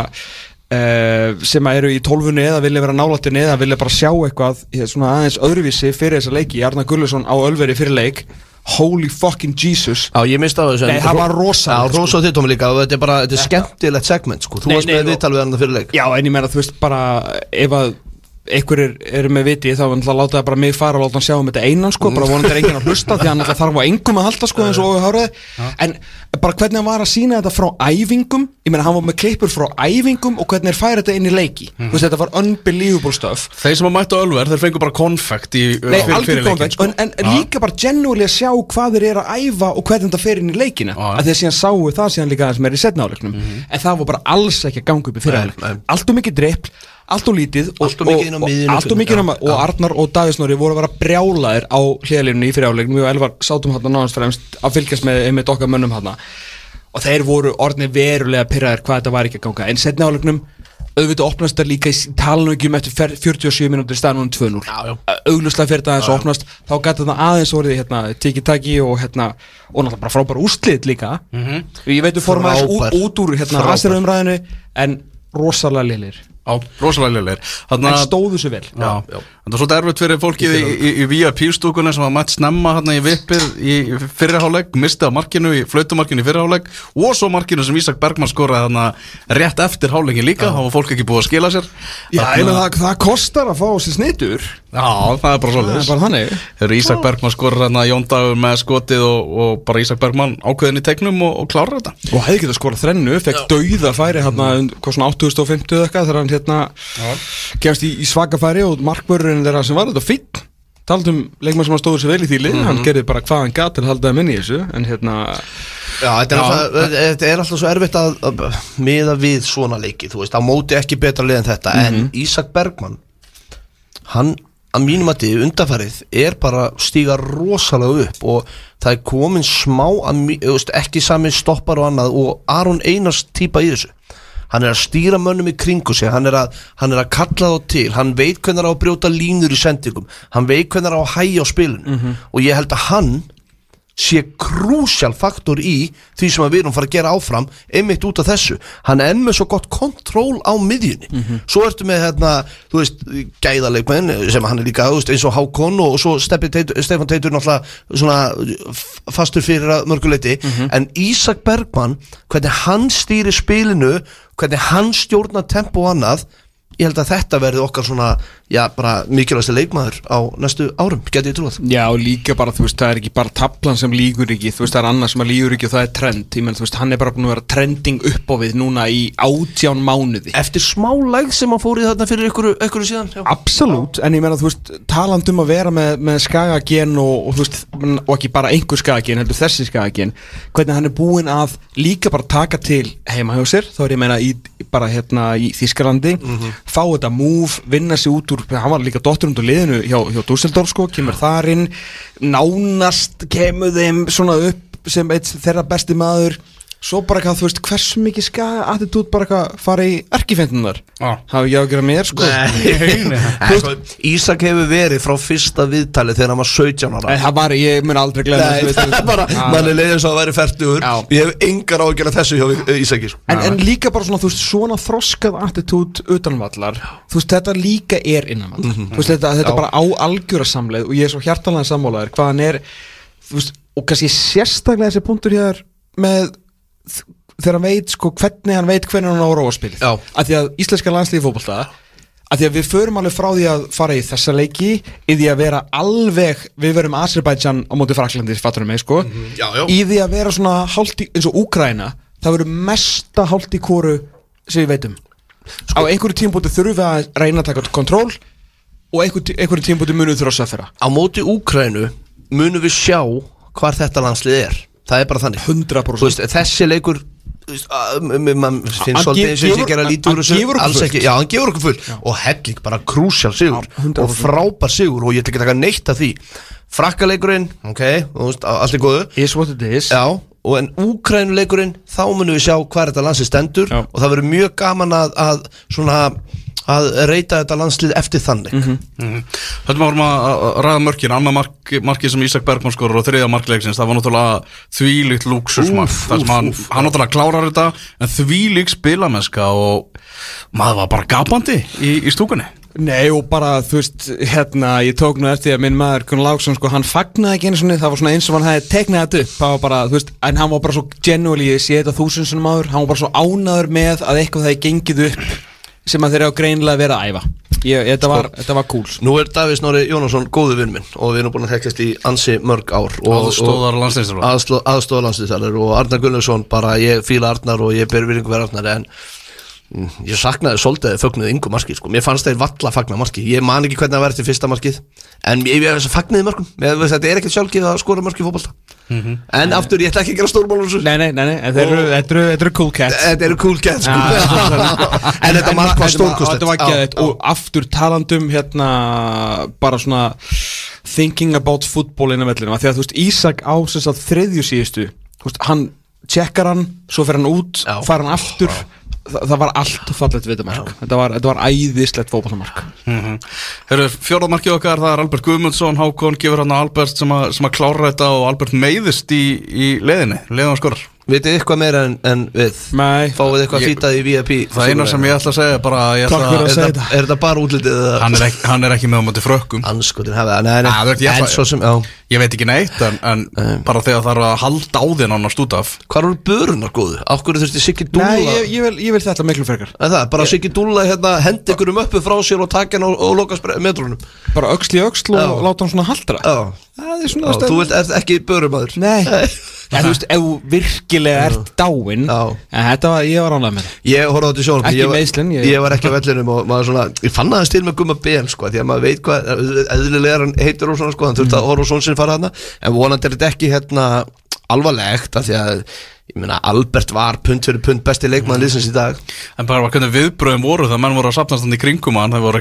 sem eru í 12 eða vilja vera nálættinni eða vilja bara sjá eitthvað svona aðeins öðruvísi fyrir þessa leiki Arnar Gunnarsson á Ölveri fyrir leik holy fucking Jesus Já, ég minnst á þessu Nei, það var rosa Já, rosa þitt Tómi líka og þetta er bara, þetta er skemmtilegt segment sko, þú varst með viðtal við hann fyrir leik Já, en ég meina, þú veist bara ef að einhverjir eru með viti þá var náttúrulega láta það bara mig fara og láta hann sjá þetta einan sko, bara vonandi er enginn að hlusta því hann þarf á engum að halda sko eins og Háraði en bara hvernig hann var að sína þetta frá æfingum ég meina hann var með klippur frá æfingum og hvernig færa þetta inn í leiki þú veist þetta var unbelievable stuff Þeir sem að mættu Ölver, þeir fengur bara konfekt fyrir leikin sko. en líka bara genuinely að sjá hvað þeir eru að æfa og hvernig þetta fer inn í leikina að þeir síðan sáu það síðan líka sem er í seinni hálfleiknum en það var bara alls ekki að ganga upp í fyrri hálfleik allt og mikið drippl allt og lítið og Arnar og Davíð Snorri voru að vera brjálaðir á hliðalínunni í fyrirháleiknum og Elvar sátum hérna náðans fremst að fylgjast með okkar mönnum hérna og þeir voru orðnir verulega pirraðir hvað þetta var ekki að ganga en seinni hálfleiknum auðvitað opnast það líka í talinu ekki eftir 47 mínútur í staðnum 2-0 augljóslega fyrir það eins og opnast þá gæti það aðeins orðið hérna tiki-taki og náttúrulega bara frábæra úrslit líka ég veit við fórum aðeins út úr hérna aðstæðumræðinu en rosalega lélir rosalega lélir en stóðu sér vel það var svolítið erfitt fyrir fólkið í VIP-stúkunni sem var mætt snemma hérna í vippið í fyrirháleik mistið á markinu í flautumarkinu í fyrirháleik og svo markinu sem Ísak Bergmann skoraði hérna rétt eftir háleikin líka þá var fólk ekki búið að skila sér það kostar að fá sér snitur það er bara svolítið bara þannig þegar Ísak Bergmann skoraði hérna Jón Dagur með skotið og bara Ísak Bergmann ákveðin í tegnum og klárar þetta og hefði getað skorað þrennu fekk dauða færi hérna hvað svona 8050 eitthvað þegar hann hérna kemst í svaka færi og markvörðurinn þeirra sem var þetta fín taldum leikmann sem hann stóður sér vel í því lið hann gerði bara hvað hann gat til að halda þeim inn í þessu en hérna þetta er alltaf svo erfitt að miða við svona leiki þú veist, á móti ekki betra lið en þetta en Ísak Bergmann hann að mínum að þið undanfarið er bara stíga rosalega upp og það er komin smá ekki sami stoppar og annað og Aron Einars típa í þessu hann er að stýra mönnum í kringu sig hann er að kalla þá til hann veit hvernig hann á að brjóta línur í sendingum hann veit hvernig hann á að hægja á spilinu og ég held að hann sé krúsjál faktor í því sem við erum fara að gera áfram einmitt út af þessu hann er með svo gott kontról á miðjunni svo ertu með hérna þú veist gæðaleikmenn sem hann er líka eins og Hákon og svo Stefán Teitur náttúrulega svona fastur fyrir að mörguleiti en Ísak Bergmann hvernig hann stýrir spilinu hvernig hann stjórnar tempo og annað ég held að þetta verði okkar svona bara mikilvægasti leikmaður á næstu árum geti ég trúið Já og líka bara þú veist það er ekki bara tablan sem lígur ekki þú veist það er annað sem að lígur ekki og það er trend ég menn þú veist hann er bara búin að vera trending upp á við núna í 18 mánuði eftir smá lægð sem hann fór í þarna fyrir ykkur síðan Absolutt en ég meina þú veist talandum að vera með skagagen og þú veist og ekki bara einhver skagagen heldur þessi skagagen hvernig hann er búin að líka bara taka til heima hjá sér þá er ég meina bara hérna í Þýskalandi fá þetta move, vinna sig út úr hann var líka dotturund og liðinu hjá Dusseldorf sko, kemur þar inn nánast kemur þeim svona upp sem eitt þeirra besti maður svo bara eitthvað, þú veist, hversu mikið skaga attitút bara eitthvað fara í erkifendunar hafi ekki á að gera mér sko Ísak hefur verið frá fyrsta viðtali þegar hann var 17 ára það var, ég mun aldrei glemma það bara, mann er leiðins að væri fertugur ég hef engar ágjörð þessu hjá Ísaki en líka bara svona, þú veist, svona þroskað attitút utanvallar, þú veist, þetta líka er innanvallar, þú veist, þetta bara á algjörasamleið og ég er svo hjartanlega sammálaður hvað hann er, þú veist, og kannski sérstaklega þessi punktur hér með þegar hann veit sko hvernig hann á róaspilið af því að íslenska landslíði fótbolta af því að við förum alveg frá því að fara í þessa leiki í því að vera alveg við verum Azerbaijan á móti Fraklandi fattur mig sko í því að vera svona hálft eins og Úkraína það verður mesta hálft í hvoru sem við veitum á einhverju tímabúti þurfum við að reyna að taka kontról og einhverju tímabúti munum þurfa að saffera á móti Úkraínu munum við sjá hvar þetta landslið er það er bara þannig 100% veist, þessi leikur mann finnst svolítið eins og ég gera lítið úr þessu alls ekki, já, hann gefur okkur full og helling bara krúsjál sigur og frábær sigur og ég ætla ekki að taka neitt af því frakkaleikurinn, ok, allt góðu is what it is já, og en Úkraínuleikurinn þá munum við sjá hvað þetta landslið stendur og það verður mjög gaman að reyta þetta landslið eftir þannig Þetta vorum að ræða mörkin annað markið sem Ísak Bergmann skorar og þriðja markleiksins, það var náttúrulega þvílíkt lúksusmark, þar sem hann náttúrulega klárar þetta, en þvílík spilamennska og maður var bara gapandi í stúkunni Nei og bara þú veist ég tók nú eftir að minn maður Gunnar Láksson hann fagnaði ekki einu sinni, það var svona eins og hann hefði teiknað þetta upp, það var bara þú veist en hann var bara svo genuinely, ég sé þetta 1000 sinnum áður, hann var bara svo ánægður með að eitthvað það gengið upp sem að þeir eru greinilega verið að æfa þetta var cool Nú Davíð Snorri Jónasson góðu vinn minn og við erum búin að þekkjast í ansi mörg ár aðstoðar landsliðsþjálfari og Arnar Gunnlaugsson bara ég fíla Arnar og ég ber virðingu fyrir Arnar en ég saknaði svolítið fögnuði yngu markið sko. Mér fannst þeir valla fagna markið ég man ekki hvernig það verið til fyrsta markið en ég fagniði mörgum þetta ekkert sjálfgeð að skora mörk í fótbolta en aftur ég ætla ekki að gera stórmál Nei, þetta eru cool cats Þetta eru cool cats sko. En þetta mark var stórkostlegt Þetta var geðveikt og aftur talandum bara svona thinking about football innan vellinum því að þú veist Ísak á þess að þriðju síðustu hann tjekkar hann, svo fer hann út fær hann aftur það var allt fallegt við þetta mark þetta var æðislegt fótboltamark Fjórða markið okkar, það Albert Guðmundsson Hákon gefur hann á Albert sem að klára þetta og Albert meiðist í leiðinni hann skorar Vitið eitthvað meira en við? Nei Fáið eitthvað fítað í VIP? Það eina sem ég ætla að segja bara Er þetta bara útlitið? Hann er ekki með á móti frökkum Anskotin hafa Ég veit ekki neitt en bara þegar það er að halda á þinn annars út af Hvað eru börunar góðu? Af hverju þurfti Siggi Dúlla? Nei, ég vil þetta miklu frekar Bara Siggi Dúlla hendi ykkur uppi frá sér og taka hann og loka metrunum Bara öxl í öxl og láta hann svona haldra Þú ert ekki börumaður Nei Þú veist, ef þú virkilega ert dáinn en þetta var, ég var ánægð með það Ég horfði á þetta sjónum Ekki meiðslin Ég var ekki á vellinum og maður svona ég fann aðeins til með Gumma Ben sko því að maður veit hvað eðlilega hann heitir og svona sko hann þurfti að horfa á svona sinn fara þarna en vonandi er þetta ekki alvarlegt af því að ég meina Albert var pund fyrir pund besti leikmaður liðsins í dag en bara hvernig viðbröðum voru það menn voru að safnast hann í kringum hann þau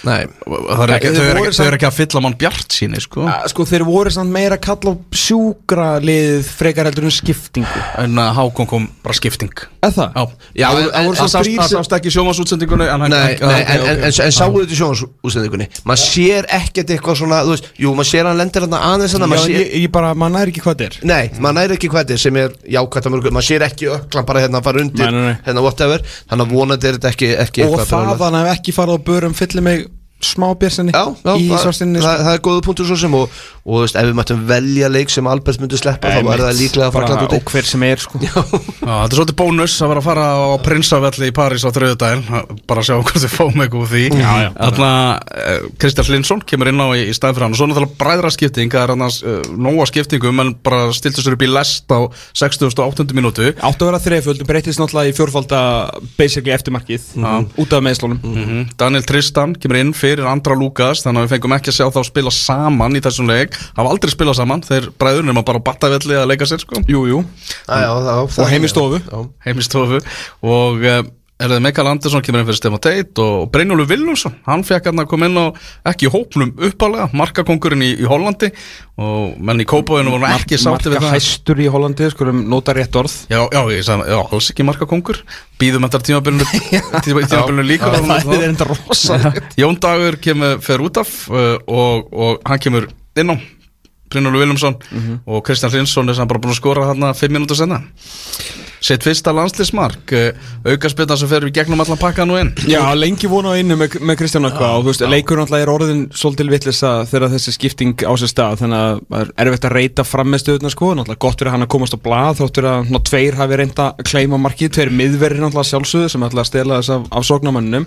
eru ekki að fylla mann bjartsýni sko þeir voru samt meira að kalla á sjúkra liðið frekar heldur skiptingu en Hákon kom bara skipting það? Það sást ekki sjónvarsútsendingunni en sáu þetta í sjónvarsútsendingunni maður sér ekkert eitthvað svona þú veist, jú maður sér hann lendir hann aðeins maður næri ekki hvað þetta er nei, maður næri ekki hvað þetta er sem er jákvæmt maður sér ekki öklan bara að fara undir whatever, þannig að vonandi er þetta ekki og það hann hef ekki farið á börum fyllir mig smá björnsinni í svartinni það er góða punktur svo sem og þú veist, ef við mættum velja leik sem Albert myndi sleppa þá var það líklega að fara og hver sem er sko þetta er svolítið bónus að vera að fara á Prinsavelli í París á þriðjudaginn bara að sjá hvort þið fáum eitthvað úr því þarna Kristján Hlinsson kemur inn á í staðinn fyrir hann og svo náttúrulega bræðraskipting það er annars nóga skiptingum en bara stiltu sér upp í lest á 68. mínútu áttu að vera þreföld breytist náttúrulega í fjórfalda basically eftirmarkið út af meiðslunum Daniel Tristan kemur inn fyrir Andra Lukas þannig að við fengum ekki að sjá þá spila saman í þessum leik hafa aldrei spilað saman þeir bræðurnir maður bara battavelli að leika sér sko og heimistofu og Mikael Andersson kemur inn fyrir Stefán Teit og Brynjólfur Vilhjálmsson hann fekk hann að koma inn á ekki í hópnum uppalega markakóngurinn í Hollandi og menn í Kópavoginum voru ekki sátti við það markahæstur í Hollandi skulum nota rétt orð ég sagði alls ekki markakóngur býðum eftir tímabilinu líka það er enda rosalegt Jón Dagur fer út af og hann kemur inn á Brynjólfur Vilhjálmsson og Kristján Hlinsson er bara búin að skora þarna 5 mínútur senna sitt fyrsta landsliðsmark aukaspyrna sem fer við gegnum allan pakka nú inn Já, lengi vona á innu með Kristján og þú veist, leikur náttúrulega er orðin svolítil vitleysa þegar þessi skipting á sér stað þannig að það er erfitt að reyta fram með stöðuna sko, náttúrulega gott fyrir hann að komast á blað þóttur að tveir hafi reynda að kleima markið, tveir miðverðir náttúrulega sjálfsögðu sem ætla að stela þess af sóknarmönnum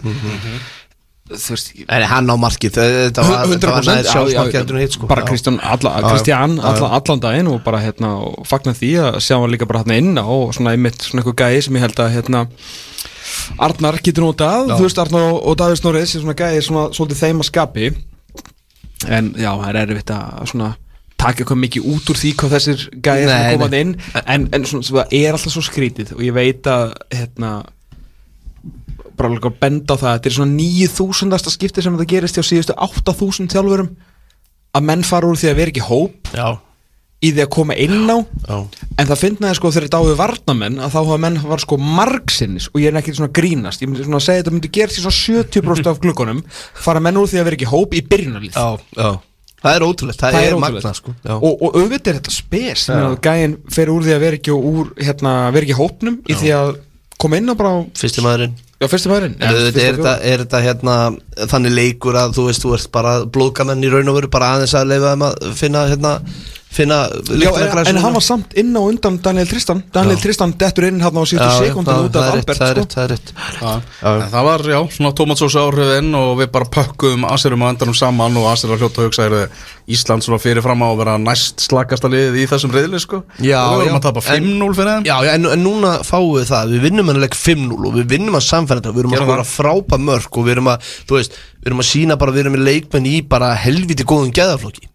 hann á markið þetta var 100% sko. Bara Kristján allan daginn og bara og fagnar því að sjá hann líka bara inn á og svona einmitt svona eitthvað gæi sem ég held að Arnar getur notað þú veist Arnar og Davíð Snorris er svona gæi svona svolítið þeim að skapi en já það er erfitt að svona taka eitthvað mikið út úr því hvað þessir gæðir sem komað inn en svona, það alltaf svo skrítið og ég veit að bara alveg að benda á það þetta svona 9.000. Skipti sem þetta gerist hjá síðustu 8.000 þjálfurum að menn fara úr því að vera ekki hóp í því að koma inn á en það finnaði sko þegar þetta á við varnamenn að þá hafa menn var sko margsinnis og ég ekki svona grínast, ég myndi svona að segja þetta myndi gerast í svona 70% af glukkunum fara menn úr því að vera ekki hóp í byrjunarlið það er ótrúlegt, það er magna sko og auðvitað er þetta spes gæinn fer úr því að vera ekki úr vera ekki hópnum í því að koma inn á bara fyrsti maðurinn er þetta þannig leikur að þú veist, þú ert bara blóðgamenn í raun og veru bara aðeins að leyfa þeim að finna en hann var samt inn á undan Daniel Tristan dettur inn hann á síðustu sekúndum út af Albert það er rétt það var, svona tómatsósu áhrifin og við bara pökkum Aserum á endanum saman og Aser var hljótt að hugsa Ísland svona fyrir fram á að vera næst slakasta liðið í þessum riðli sko og við erum að tapa 5-0 fyrir þeim en núna fáum við það, við vinnum ennileg 5-0 og við vinnum að samfæra við erum að skora frábæð mörk og við erum að þú veist, við erum að sína bara, við erum með leikmenn í bara helviti góðum geðaflokki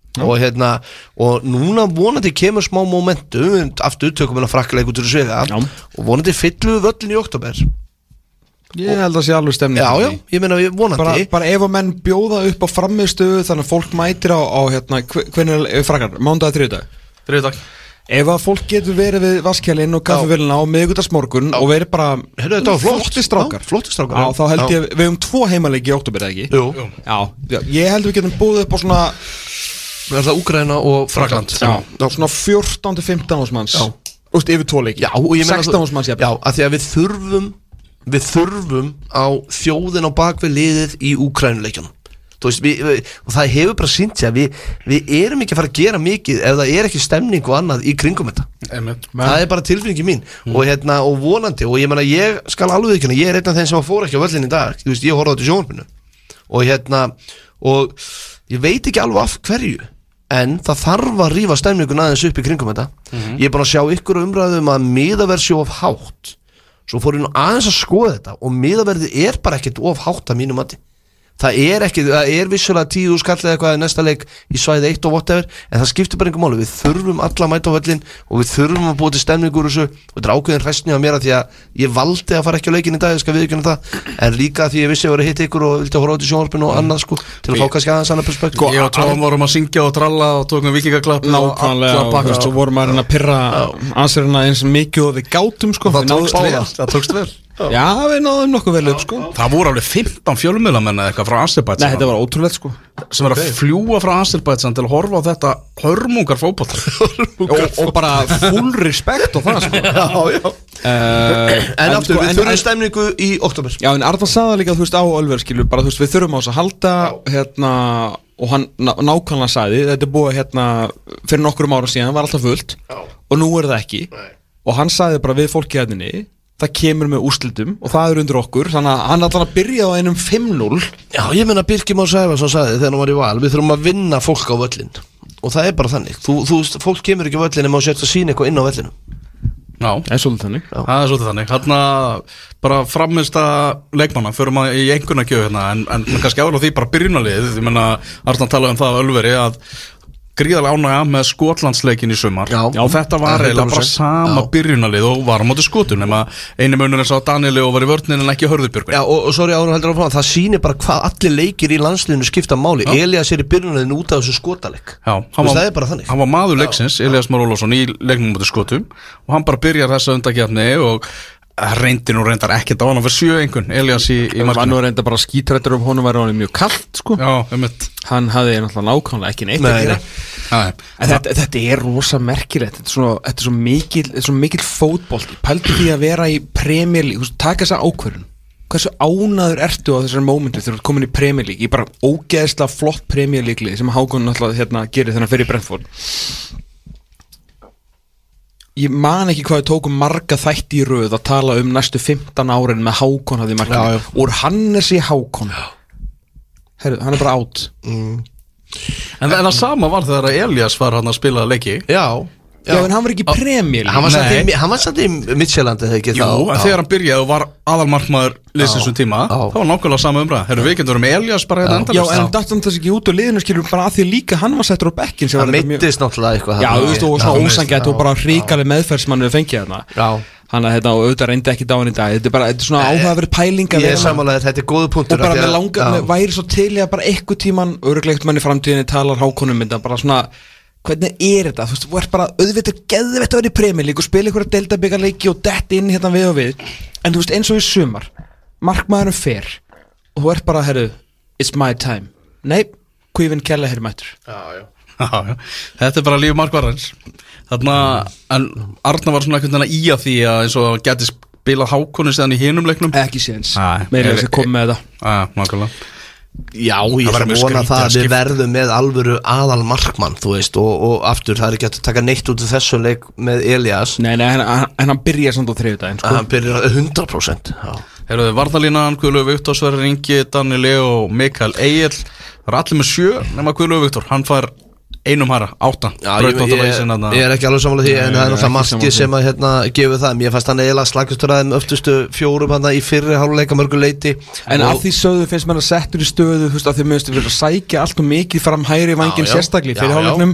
og núna vonandi kemur smá momentum aftur tökum við að frakleik út úr svega og vonandi fyllum við völlin í oktober ég held að sé alveg stemning ég meina við vonandi bara ef að menn bjóða upp á frammiðstöðu þannig að fólk mætir á hvernig er frakkar, mánudag, þriðjudag ef að fólk getur verið við vaskjælinn og kaffivélina á miðvikudagsmorgun og verið bara flottir strákar þá held ég við 2 heimaleiki í oktober eða ekki? Ég held við getum búið upp á svona við erum það Úkraína og Frakkland svona 14-15 manns yfir 2 leiki 16 manns að því að við þurfum á þjóðin á bakvið liðið í Úkraínuleikjunum þú veist, og það hefur bara sýnt sér við erum ekki að fara að gera mikið ef það er ekki stemning og annað í kringum þetta það er bara tilfinningi mín og vonandi, og ég meina ég skal alveg ekki, ég er einn af þeim sem fór ekki á völlin í dag, þú veist, ég horfði á þetta í sjónvarpinu og ég veit ekki alveg af hverju en það þarf að rífa stemningun aðeins upp í kringum þetta ég er búin að sjá ykkur umræðum að miðaverð sé of hátt svo fór ég nú aðeins að skoða þetta og miðaverði er bara ekkert of hátt að mínum mati það er vissulega 10 skall eða eitthvað í næsta leik í svæði 1 og whatever en það skiptir bara einhver máli, við þurfum alla að mæta á völlin og við þurfum að búa til stemningu úr þessu og þetta er ákveðin hræstni á mér að því að ég valdi að fara ekki á leikin í dag, ég skal viðurkenna það en líka því ég vissi að vera að hitta ykkur og vildi að horfa út í sjónvarpinu og annað sko til að fá kannski aðeins annað perspektíf Ég og Tom vorum að syngja og tralla og tókum vikingaklapp nákvæmlega og svo vorum að pirra Aserina eins mikið og við gátum sko það tókst vel Já, við náðum nokkuð vel upp sko Það voru alveg 15 fjölmiðlamenn eða eitthvað frá Azerbaijan Nei, þetta var ótrúlegt sko sem var að fljúa frá Azerbaijan til að horfa á þetta hörmungar fótbolta og bara full respekt og það sko En aftur, við þurfum stemningu í oktober Já, en Arnar sagði líka, þú veist, á Ölver skilu bara, þú veist, við þurfum á þess að halda og hann nákvæmlega sagði þetta er búið fyrir nokkrum ára síðan var alltaf fullt og nú er það ekki og hann sagði bara við fólki hérna það kemur með úrslitum og það er undir okkur þannig að hann allan að byrja á einum 5-0 Já, ég meina Birkir Már Sævarsson sagði þegar hann var í Val við þurfum að vinna fólk á völlin og það er bara þannig þú veist, fólk kemur ekki á völlin nema að setja að sína eitthvað inn á völlinu Já, það er svolítið þannig Þarna bara framist að leikmanna förum að í einhverna gjöf en kannski áður á því bara byrjunarlið ég meina, Arnar talaði um það á Ölveri að gríðarlega ánægja með Skotlandsleikin í sumar og þetta var eiginlega bara sama byrjunarlið og var á móti Skotum nema einu munur er sá Danieli og var í vörnin en ekki Hörðubjörg Já, og sorry áður heldur áfram það sýnir bara hvað allir leikir í landsliðinu skipta máli Elías er í byrjunarliðinu út af þessu skotaleik það er bara þannig Hann var maður leiksins, Elías Már Ólafsson í leiknum móti Skotum og hann bara byrjar þessa undankeppni og reyndar ekkert á hann fyrir 7 einhvern Elías í markinu Hann var reyndar bara skítrættur honum var hann mjög kallt sko Hann hafði náttúrulega nákvæmlega ekki neitt að gera Þetta er rosa merkilegt Þetta er svo mikil fótbolti Pældu því að vera í Premier League taka þessa ákvörðun Hversu ánæður ertu á þessari mómenti þegar þú ert komin í Premier League Ég bara ógeðslega flott Premier League lið sem Hákon náttúrulega gerir þennan fyrir Brentford Ég man ekki hvað við tókum marga þætti í röð að tala næstu 15 árin með Hákon hafði markið úr Hannesi Hákon Herru, hann er bara átt En það sama var þegar Elías var hann að spila leiki Já, Já, en hann var ekki í Premier League. Hann var satt í Midtjylland eða ekki. Jú, en þegar hann byrjaði og var aðalmarkmaður liðsins tíma, það var nákvæmlega sama umræða. Herru, við getum með Elias bara hérna endalaust. Já, en datt hann þess ekki út úr liðinu, skilur bara að því líka hann var settur á bekkinn. Það mittist náttúrulega eitthvað. Já, þú veist, og svona ósanngjarnt og bara hrikaleg meðferð sem hann hefur fengið þarna. Já. Hann að þetta og auðvitað reyndi ekki dáin í dag. Þetta er svona áhugaverð pæling að vera. Ég er sammálaður, þetta er góður punktur. Og bara með langa, væri svo til í að bara eitthvað tíman örugglega mann í framtíðinni talar Hákonum mynda bara svona, hvernig þetta? Þú veist, þú ert bara auðvitað geðveitt að vera í Premier League og spila einhverja deildabikarleiki og dett inn hérna við og við. En þú veist, eins og í sumar, markmaðurinn fer og þú ert bara, herru, it's my time. Nei, Kvífinn Kelleher mættur. Já. Þetta er bara líf markvarðans. Þarna, en Arnar var svona eitthvað í að því að eins og geti spilað Hákonu síðan í hinum leiknum. Ekki séns, meira þess að koma með þetta. Nákvæmlega. Já, ég ætla að vona það að við verðum með alvöru aðal markmann, þú veist, og aftur, það er ekki að taka neitt út af þessu leik með Elias. Nei, en hann byrjar samt á þriðjudaginn, sko. Hann byrjar 100%. Heyrðu, Varðalínan, Guðlaugur Viktor, Sverrir Ingi, Danni Leo, Mikael Egill. Það er allir með 7 nema Guðlaugur Viktor, hann fær einum hara, 8. Ég er ekki alveg sammála því, en það er náttúrulega marki sem að gefa það. Mér fannst hann eiginlega slagastur aðeins öftustu 4 hann í fyrri hálfleik að mörgu leiti. En af því sögðu finnst mér að settur í stöðu, þú veist, að þið mögstu verið að sækja allt og mikið fram hægri vænginn sérstaklega fyrir hálfleiknum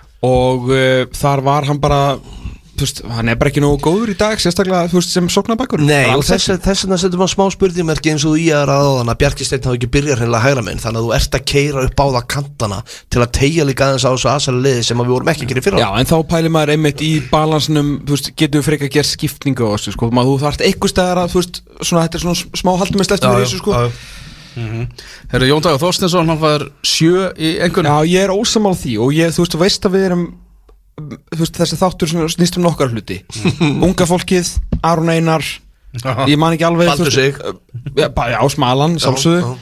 og þar var hann bara, þú veist, hann er bara ekki nógu góður í dag, sérstaklega, þú veist, sem sóknarbakkur. Nei, og þess vegna setjum við smá spurningamerki eins og þú í að ráðan að Bjarki Steinn hafi ekki byrjað hreinlega hægra megin, þannig að þú ert að keyra upp á það kantana til að teygja líka aðeins á þessu aðsæli liði sem við vorum ekki að gera fyrir. Já, en þá pælir maður einmitt í balansinum, þú veist, getum við frekar að gera skiptingu á þessu, sko, þú þarft einhver staðar að, þú veist, svona, þetta er svona smá haldum með sleftum fyrir þessu, sko. Herru, Jón Dagur Þorsteinsson, hann fær 7 í einhvern. Já, ég er ósammála því og ég, þú veist að við erum, þú veist, þessi þáttur sem snýst nokkar hluti. Unga fólkið, Aron Einar, ég man ekki alveg, Baldur sig. Já, Smalan, sjálfsögðu.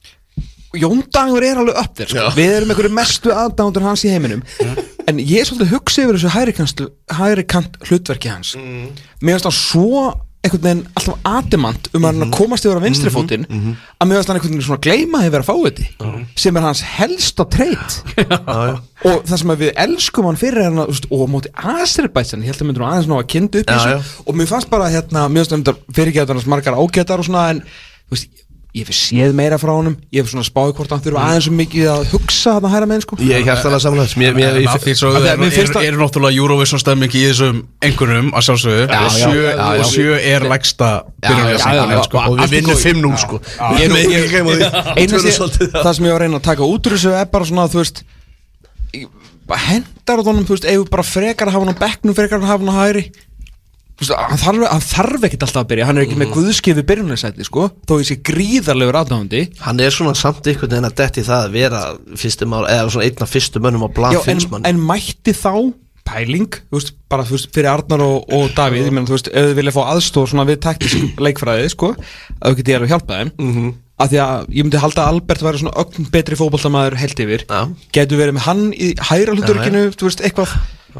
Jón Dagur er alveg upp þér, sko. Við erum einhverju mestu aðdándur hans í heiminum. En ég er svolítið hugsið yfir þessu hægri kant hlutverki hans. Mér finnst það svo einhvern veginn alltaf adamant að komast yfir á vinstri fótinn að mér finnst hann einhvern veginn svona gleyma að vera fáiði sem er hans helsta treit og það sem við elskum hann fyrir hann og móti Azerbaijan, ég held að myndur hann aðeins ná að kynna upp þessu og mér fannst bara mér finnst það fyrirgæðan margar ágætar og svona en þú veist ég hef séð meira frá honum, ég hef svona spáði hvort hann þurfa aðeins mikið að hugsa þarna hæra með sko. Ég hef hærtalega samanlægt Það er náttúrulega Eurovision stemming í þessum einhvernum að sjálfsögðu og 7 er lægsta byrjunarlega og við vinnum 5-0 sko. Það sem ég var að reyna að taka út úr þessu er bara svona þú veist hendar á honum, þú veist, ef við bara frekar að hafa hann á bekknum, frekar að hafa hann á hægri hann þarf ekkert alltaf að byrja, hann er ekki með guðskifi byrjunarsæti sko, þó ég sé gríðarlegur aðdáðandi. Hann er svona samt einhvern veginn að detti það að vera fyrstumál eða svona einn af fyrstu mönnum á blað finnsmann. En mætti þá pæling, þú veist, bara þú veist, fyrir Arnar og Davíð, ég meina þú veist, ef þið vilja fá aðstoð svona við taktisk leikfræði sko, að þú geti alveg hjálpað þeim, af því að ég myndi halda að Albert væri svona ögn betri fótboltamaður heilt yfir, getur verið með hann í hægra hlutverkinu, þú veist, eitthvað.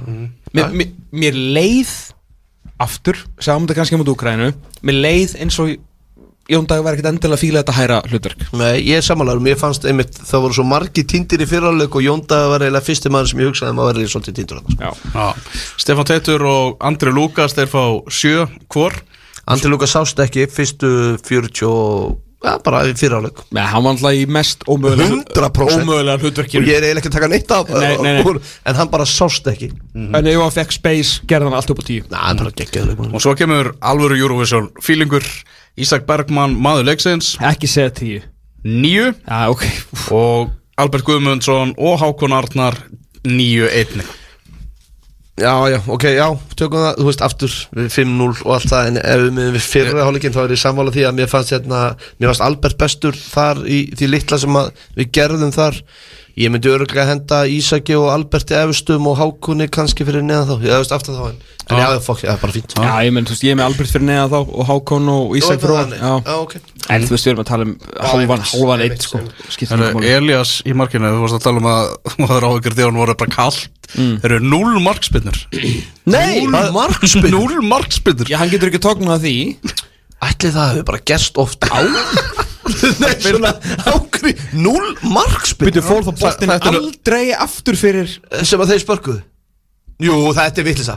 Mér leið aftur, sjáum þetta kannski mútið Úkraínu með leið eins og Jón Dagur var ekkert endilega að fíla þetta hæra hlutverk. Nei, ég er sammálaður, mér fannst einmitt það voru svo margir týndir í fyrrháleik og Jón Dagur var eiginlega fyrsti maður sem ég hugsaði að vera svolítið týndur. Stefán Teitur og Andri Lúkas þeir fá 7 hvor. Andri Lúkas sást ekki fyrstu 40 bara í fyrrháleik. Nei, hann var alltaf í mest ómögulega hlutverkinu. Og ég er eiginlega ekki að taka neitt af en hann bara sást ekki. En ef hann fekk space, gerði hann allt upp á 10. Nei, bara geggjaður. Og svo kemur alvöru Eurovision feelingur, Ísak Bergmann, maður leiksins. Ekki segja 10. 9. Já, ok. Og Albert Guðmundsson og Hákon Arnar 9-1. Já, ok, tökum það, þú veist, aftur við 5-0 og allt það, en ef við fyrra hálfleikinn þá er ég sammála því að mér fannst Albert bestur þar í því litla sem við gerðum þar. Ég myndi örugglega henda Ísaki og Alberti efstum og Hákoni kannski fyrir neðan þá, ég veist aftur þá en það er bara fínt. Já, ég myndi, ég er með Albert fyrir neðan þá og Hákon og Ísak fyrir ofan. Já, ok. En þú veist, við erum að tala hálfan eitt sko. Elias í markinu, þú varst að tala að það er áhyggjur þegar hann voru bara kallt. Þeir eru 0 markspinnur. Nei, 0 markspinnur. Já, hann getur ekki tóknað að því. Ætli það hefur bara gerst oft á. Nei, svona ákri 0 markspinn. Byrju, fór þá boltinn aldrei aftur fyrir sem að þeir spörkuðu. Jú, þetta vitleysa.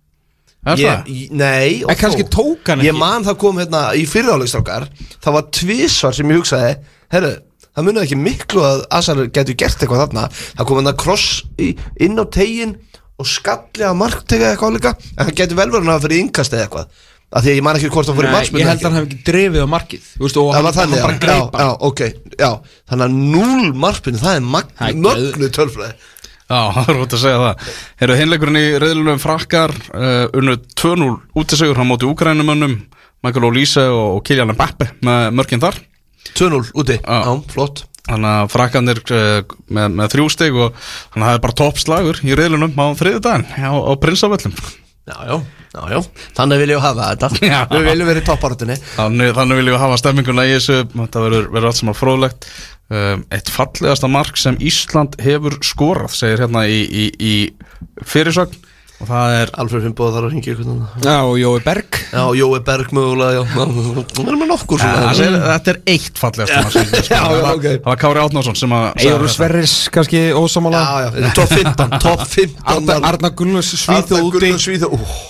Nei, en kannski tók hann ekki. Ég man það kom hérna í fyrirháleikstrákar. Það var tvisvar sem ég hugsaði, herru, það munaði ekki miklu að Asar getur gert eitthvað þarna. Það kom hérna kross inn á tegin og skalli að marktega eitthvað líka. En það getur vel verið að fyrir innkast eða eitthvað. Af því að ég man ekki hvort það fór í marksmenn. Ég held að hann hef ekki drifið á markið, þú veist, og hann bara greipa. Já, ok, já. Þannig að 0 markmenn, það er mögnu tölfræði. Já, það er út að segja það. Heyrðu, hinleikurinn í riðlunum Frakkar unnu 2-0 útisigur á móti Úkrænumönnum, Michael Olise og Kylian Mbappe með mörkin þar. 2-0 úti, já, flott. Þannig að Frakkarnir með 3 stig og þannig að það er bara toppslagur í riðlunum á þriðjudaginn á Prinsavöllum. Já, þannig viljum við hafa þetta. Við viljum vera í topparötunni. Þannig viljum við hafa stemminguna í þessu. Þetta verður allt sem er fróðlegt. Eitt fallegasta mark sem Ísland hefur skorað, segir hérna í fyrirsögn, og það er Alfred Finnboga þar að hringja ykkur. Já, og Jói Berg. Já, Jói Berg mögulega, já. Það er með nokkur svona. Þetta er eitt fallegasta mark sem Já, ok. Það var Kári Árnason sem að Eyjólfur Sverris kannski ósammála. Já, top 15 Arnar Gunnlaugs Svíþjóð úti.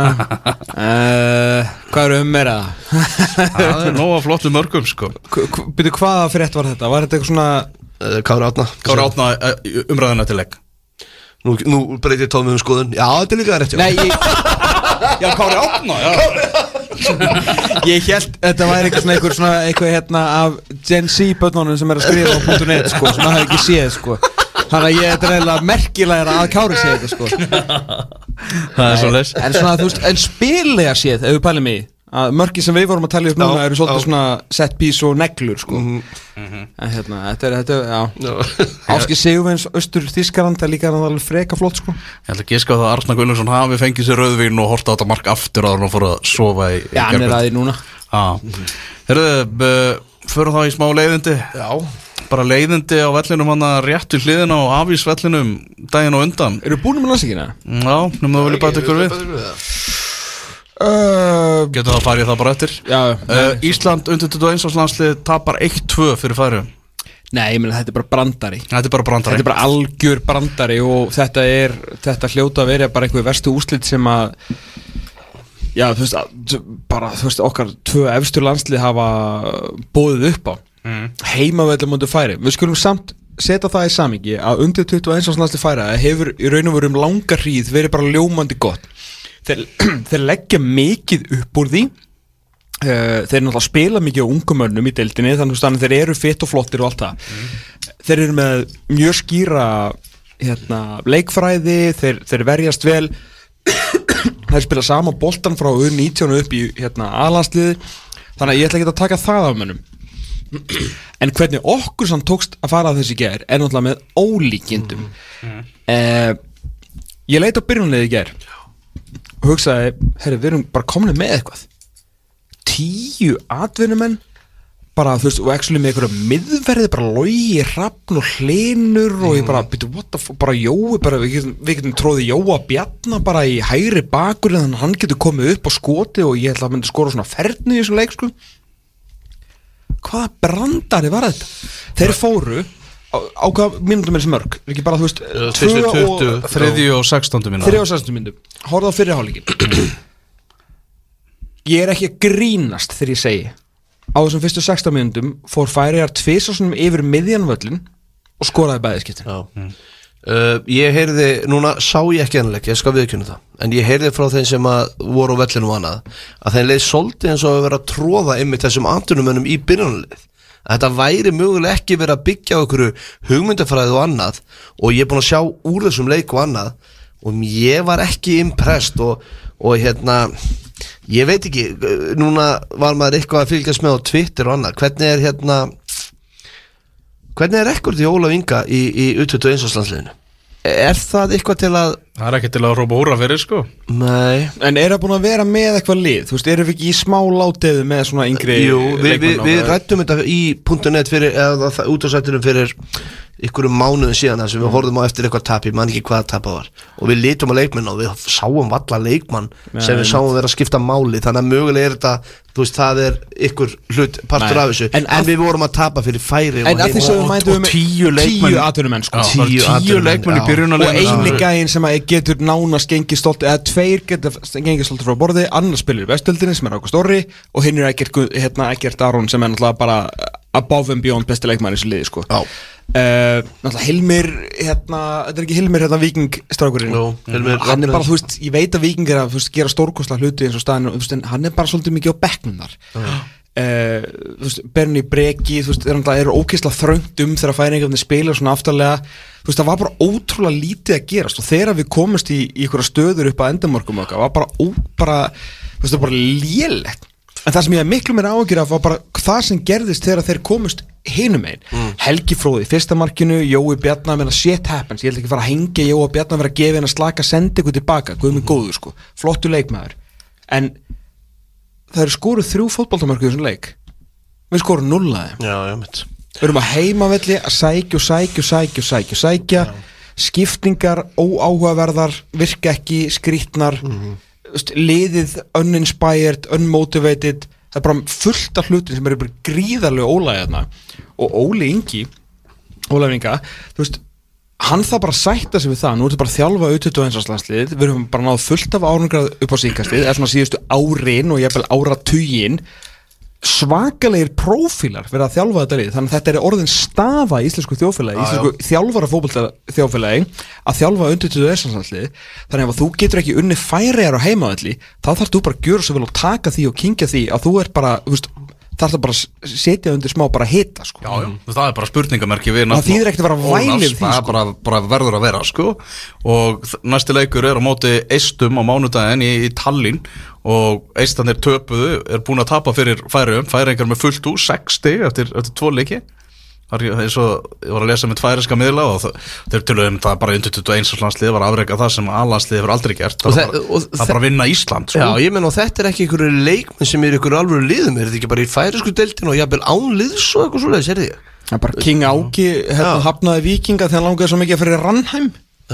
Hvað eru meira? Það er nóga flottu mörgum, sko. Byrju, hvaða frétt var þetta? Var þetta eitthvað svona Kári Árna umræðuna til leik. Nú breytir tóðum skoðun. Já, þetta er líka rétt. Já, Kári Árna, já. Ég held þetta væri eitthvað hérna af Gen Z börnunum sem er að skrifa á .net, sko, sem það hefði ekki séð, sko. Þannig að þetta er eiginlega merkilega að Kári segja þetta, sko. Það er svo leys. En svona, þú veist, en spilega séð, ef við pælum í að mörki sem við vorum að tala upp núna eru svolítið svona set piece og neglur, sko. En hérna, þetta já. Áskir Sigurveins Austur-Þýskaland er líka alveg freka flott, sko. Ég held að giska að Arnar Gunnlaugsson hafi fengið sér rauðvín og horta á þetta mark aftur áður og fór að sofa í Já, hann er að því núna. Herðu, förum þá í smá leiðindi. Já. Bara leiðindi á vellinum hann að réttu hliðina á afísvellinum daginn og undan. Eru búin með landsleikina? Já, nefnum það vilja bæta ykkur við. Getur það að fara í það bara eftir. Ísland undir 21 landslið tapar 1-2 fyrir Færeyjum. Nei, ég meina þetta er bara brandari. Þetta er bara algjör brandari og þetta hljóta að vera bara einhver verstu úrslit sem að já, þú veist, okkar 2 efstu landslið hafa boðið upp á. Heimavöllum undir Færeyjum. Við skulum samt setja það í samhengi að undir 21 landslið Færeyja hefur í raun og veru langa hríð verið bara ljómandi gott. Þeir leggja mikið upp úr því. Þeir náttúrulega spila mikið á ungumönnum í deildinni, þannig að þeir eru fitt og flottir og allt það. Þeir eru með mjög skýra leikfræði, þeir verjast vel. Þeir spila sama boltan frá U19 upp í A-landsliði. Þannig að ég ætla ekki að taka það af mönnum. En hvernig okkur samt tókst að fara að þessi gær er náttúrulega með ólíkindum. Ég leit á byrjunliði í gær og hugsaði, herri, við erum bara komin með eitthvað 10 atvinnumenn bara, þú veist, og actually með einhverja miðverði, bara Logi, Hrafn og Hlinur og ég bara, byrju, what the fuck, bara Jói, bara, við getum tróðið Jóa Bjarna bara í hægri bakur þannig að hann getur komið upp á skoti og ég ætla að myndi skora svona ferni í þessum leik, sko. Hvaða brandari var þetta? Þeir fóru á hvað mínútum er þessi mörg? Er ekki bara, þú veist, 3 og 16 mínútur. 3 og 16 mínútur. Horfðu á fyrri hálfleikin. Ég er ekki að grínast þegar ég segi á þessum fyrstu 16 mínútum fór Færeyjar 2 yfir miðjan völlin og skoraði bæði skiptin. Ég heyrði, núna sá ég ekki ennleik, ég skal viðkynna það, en ég heyrði frá þeim sem að voru á vellinu og annað að þeim leið svolítið eins og að vera að tróða einmitt þessum atvinnumönnum í byrjunarlið, að þetta væri mögulega ekki verið að byggja á einhverju hugmyndafræði og annað og ég er búin að sjá úr þessum leik og annað og ég var ekki impressed og ég veit ekki, núna var maður eitthvað að fylgjast með á Twitter og annað, hvernig er rekord í Ólaf Inga í U21 landsliðinu? Er það eitthvað til að Það er ekki til að rópa húrra fyrir, sko. Nei. En er það búin að vera með eitthvað lið? Þú veist, erum við ekki í smá látiðu með svona yngri Jú, við rættum þetta í .net fyrir, eða út á sættinum fyrir einhverjum mánuðum síðan þar sem við horfðum á eftir eitthvað tap, ég man ekki hvað tapað var og við litum á leikmenn og við sáum valla leikmann sem við sáum vera að skipta máli, þannig að mögulega er þetta þú veist, það ykkur hlut partur af þessu, en við vorum að tapa fyrir Færeyjum en að því sem við mætum við 10 atvinnumenn sko. 10 leikmenn í byrjunarleik og eini gæinn sem getur nánast gengið stolt eða 2 getur gengið stolt frá borði, annar spilir í vestöldinni sem Ágúst Orri og hinn Eggert Aron sem náttúrulega bara above and beyond besti leikmann í þessu liði sko. Náttúrulega Hilmir þetta ekki Hilmir Víking-strákurinn hann bara, þú veist, ég veit að Víking að gera stórkostlega hluti eins og staðinu, þú veist, hann bara svolítið mikið á bekknum þar þú veist, Berni Breki, þú veist, er ógeðslega þröngt þegar Færeyingarnir spila svona aftarlega, þú veist, það var bara ótrúlega lítið að gerast og þegar við komumst í einhverja stöður upp að endamörkum okkar, var bara þú veist, það var bara lélegt. En það sem ég miklu meira áhyggjur af var bara það sem gerðist þegar þeir komust hinum einn. Helgi Fróði í fyrsta markinu, Jói Bjarnar, menna shit happens, ég held ekki fara að hengja Jói Bjarnar vera að gefa henn að slaka, sendi ykkur tilbaka, guð mig góður sko, flottu leikmaður. En það eru skoruð 3 fótboltamörk í þessum leik. Við skorum 0 af þeim. Já, mitt. Við erum að heimavelli að sækja, skiptingar, óáhugaverðar, virka ekki, skrýtnar, liðið uninspired, unmotivated, það bara fullt af hlutin sem bara gríðarlega ólægi þarna og Ólafur Inga, þú veist, hann það bara sætta sig við það, nú ertu bara að þjálfa U21-landsliðið, við erum bara náð fullt af árangrað upp á síðkastið, eða svona síðustu árin og jafnvel áratugin svakalegir prófílar verið að þjálfa þetta lið, þannig að þetta orðin stafa í íslensku þjóðfélagi, íslensku þjálfara fótboltaþjóðfélagi að þjálfa undir 21-landslið, þannig að þú getur ekki unni Færeyjar á heimavelli, þá þarf þú bara að gjöra svo vel og taka því og kyngja því að þú bara, þú veist, þarf það bara að setja undir smá bara hita sko. Já, það bara spurningamerki við það þýðir ekkert að vera vælið því sko. Það bara verður að vera sko. Og næsti leikur á móti Eistum á mánudaginn í Tallinn og Eistanir töpuðu, búin að tapa fyrir Færeyingar með fullt úr 6 stig eftir 2 leiki. Eins og ég var að lesa með færeyska miðla og þeir töluðum það bara undir 21-landslið var afreka það sem A-landslið hefur aldrei gert það bara að vinna Ísland sko. Já, ég menn og þetta ekki einhverju leikmenn sem einhverju alvöru liðum, þetta ekki bara í færeysku deildin og jafnvel án liðs og eitthvað svoleiðis, er því? Það bara King Áki hafnaði Víkinga þegar hann langaði svo mikið að fyrir Rannheim.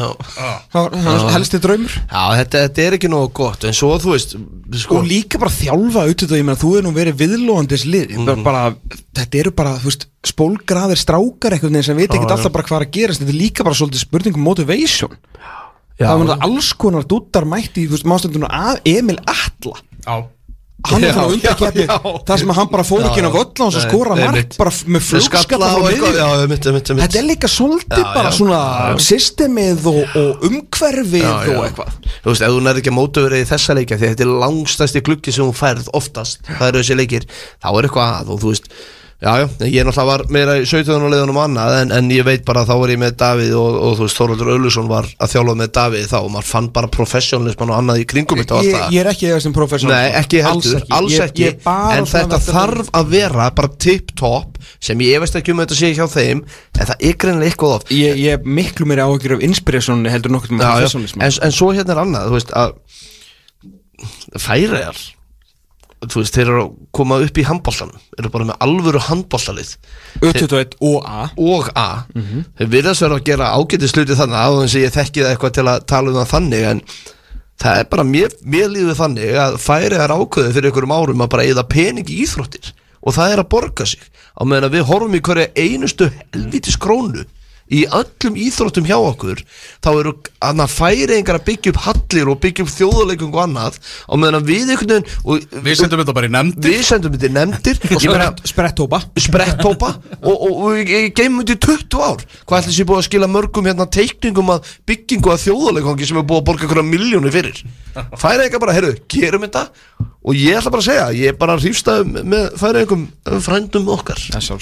Hann helsti draumur. Já, þetta ekki nógu gott, en svo þú veist sko, og líka bara þjálfa auðvitað, ég meina þú nú verið viðlóðandis lið bara, þetta bara, þú veist, spólgraðir strákar eitthvað sem veit ekkert alltaf bara hvað að gerast, þetta líka bara svolítið spurningum motivation. Það var alls konar dúttar mætti, þú veist, mástundunum að Emil Atla. Já. Hann frá undarkeppni, það sem hann bara fór ekki inn á völla og svo skora mark bara með flugskalla á miðjum. Þetta líka svolítið bara svona systemið og umhverfið og eitthvað. Þú veist, ef þú nærði ekki að mótivera í þessa leikja, því þetta langstæsti gluggi sem þú færð oftast, það eru þessi leikir, þá eitthvað að og þú veist, ég náttúrulega var meira í 17. leiðunum annað en ég veit bara að þá var ég með Davíð og þú veist, Þorvaldur Örlugsson var að þjálfa með Davíð þá og maður fann bara professionalisman og annað í kringum þetta og allt það. Ég ekki sem professional. Nei, ekki heldur, alls ekki, en þetta þarf að vera bara tip-top sem ég veist ekki þetta sé hjá þeim, en það greinlega eitthvað oft. Ég miklu meiri áhyggjur af inspirationi heldur nokkuð með professionalisman. En svo hérna annað, þú veist, að Færeyjar, þú veist, þeir eru að koma upp í handboltanum, eru bara með alvöru handboltalið U21 og A þeir virðast vera að gera ágætis hluti þannig að þess að ég þekki það eitthvað til að tala það þannig, en það bara mér líður þannig að Færeyjar ákveðið fyrir einhverjum árum að bara eyða pening í íþróttir og það að borga sig á meðan að við horfum í hverja einustu helvítis krónu í öllum íþróttum hjá okkur, þá eru Færeyingar að byggja upp hallir og byggja upp þjóðuleikum og annað á meðan að við einhvern veginn við sendum þetta bara í nefndir sprettópa og við geymum þetta í 20 ár. Hvað ætli sé búið að skila mörgum hérna teikningum að byggingu að þjóðuleikangi sem er búið að borga einhverja milljónir fyrir. Færeyingar bara, gerum þetta og ég ætla bara að segja, ég bara hrífstaði með Færeyingum frændum okkar.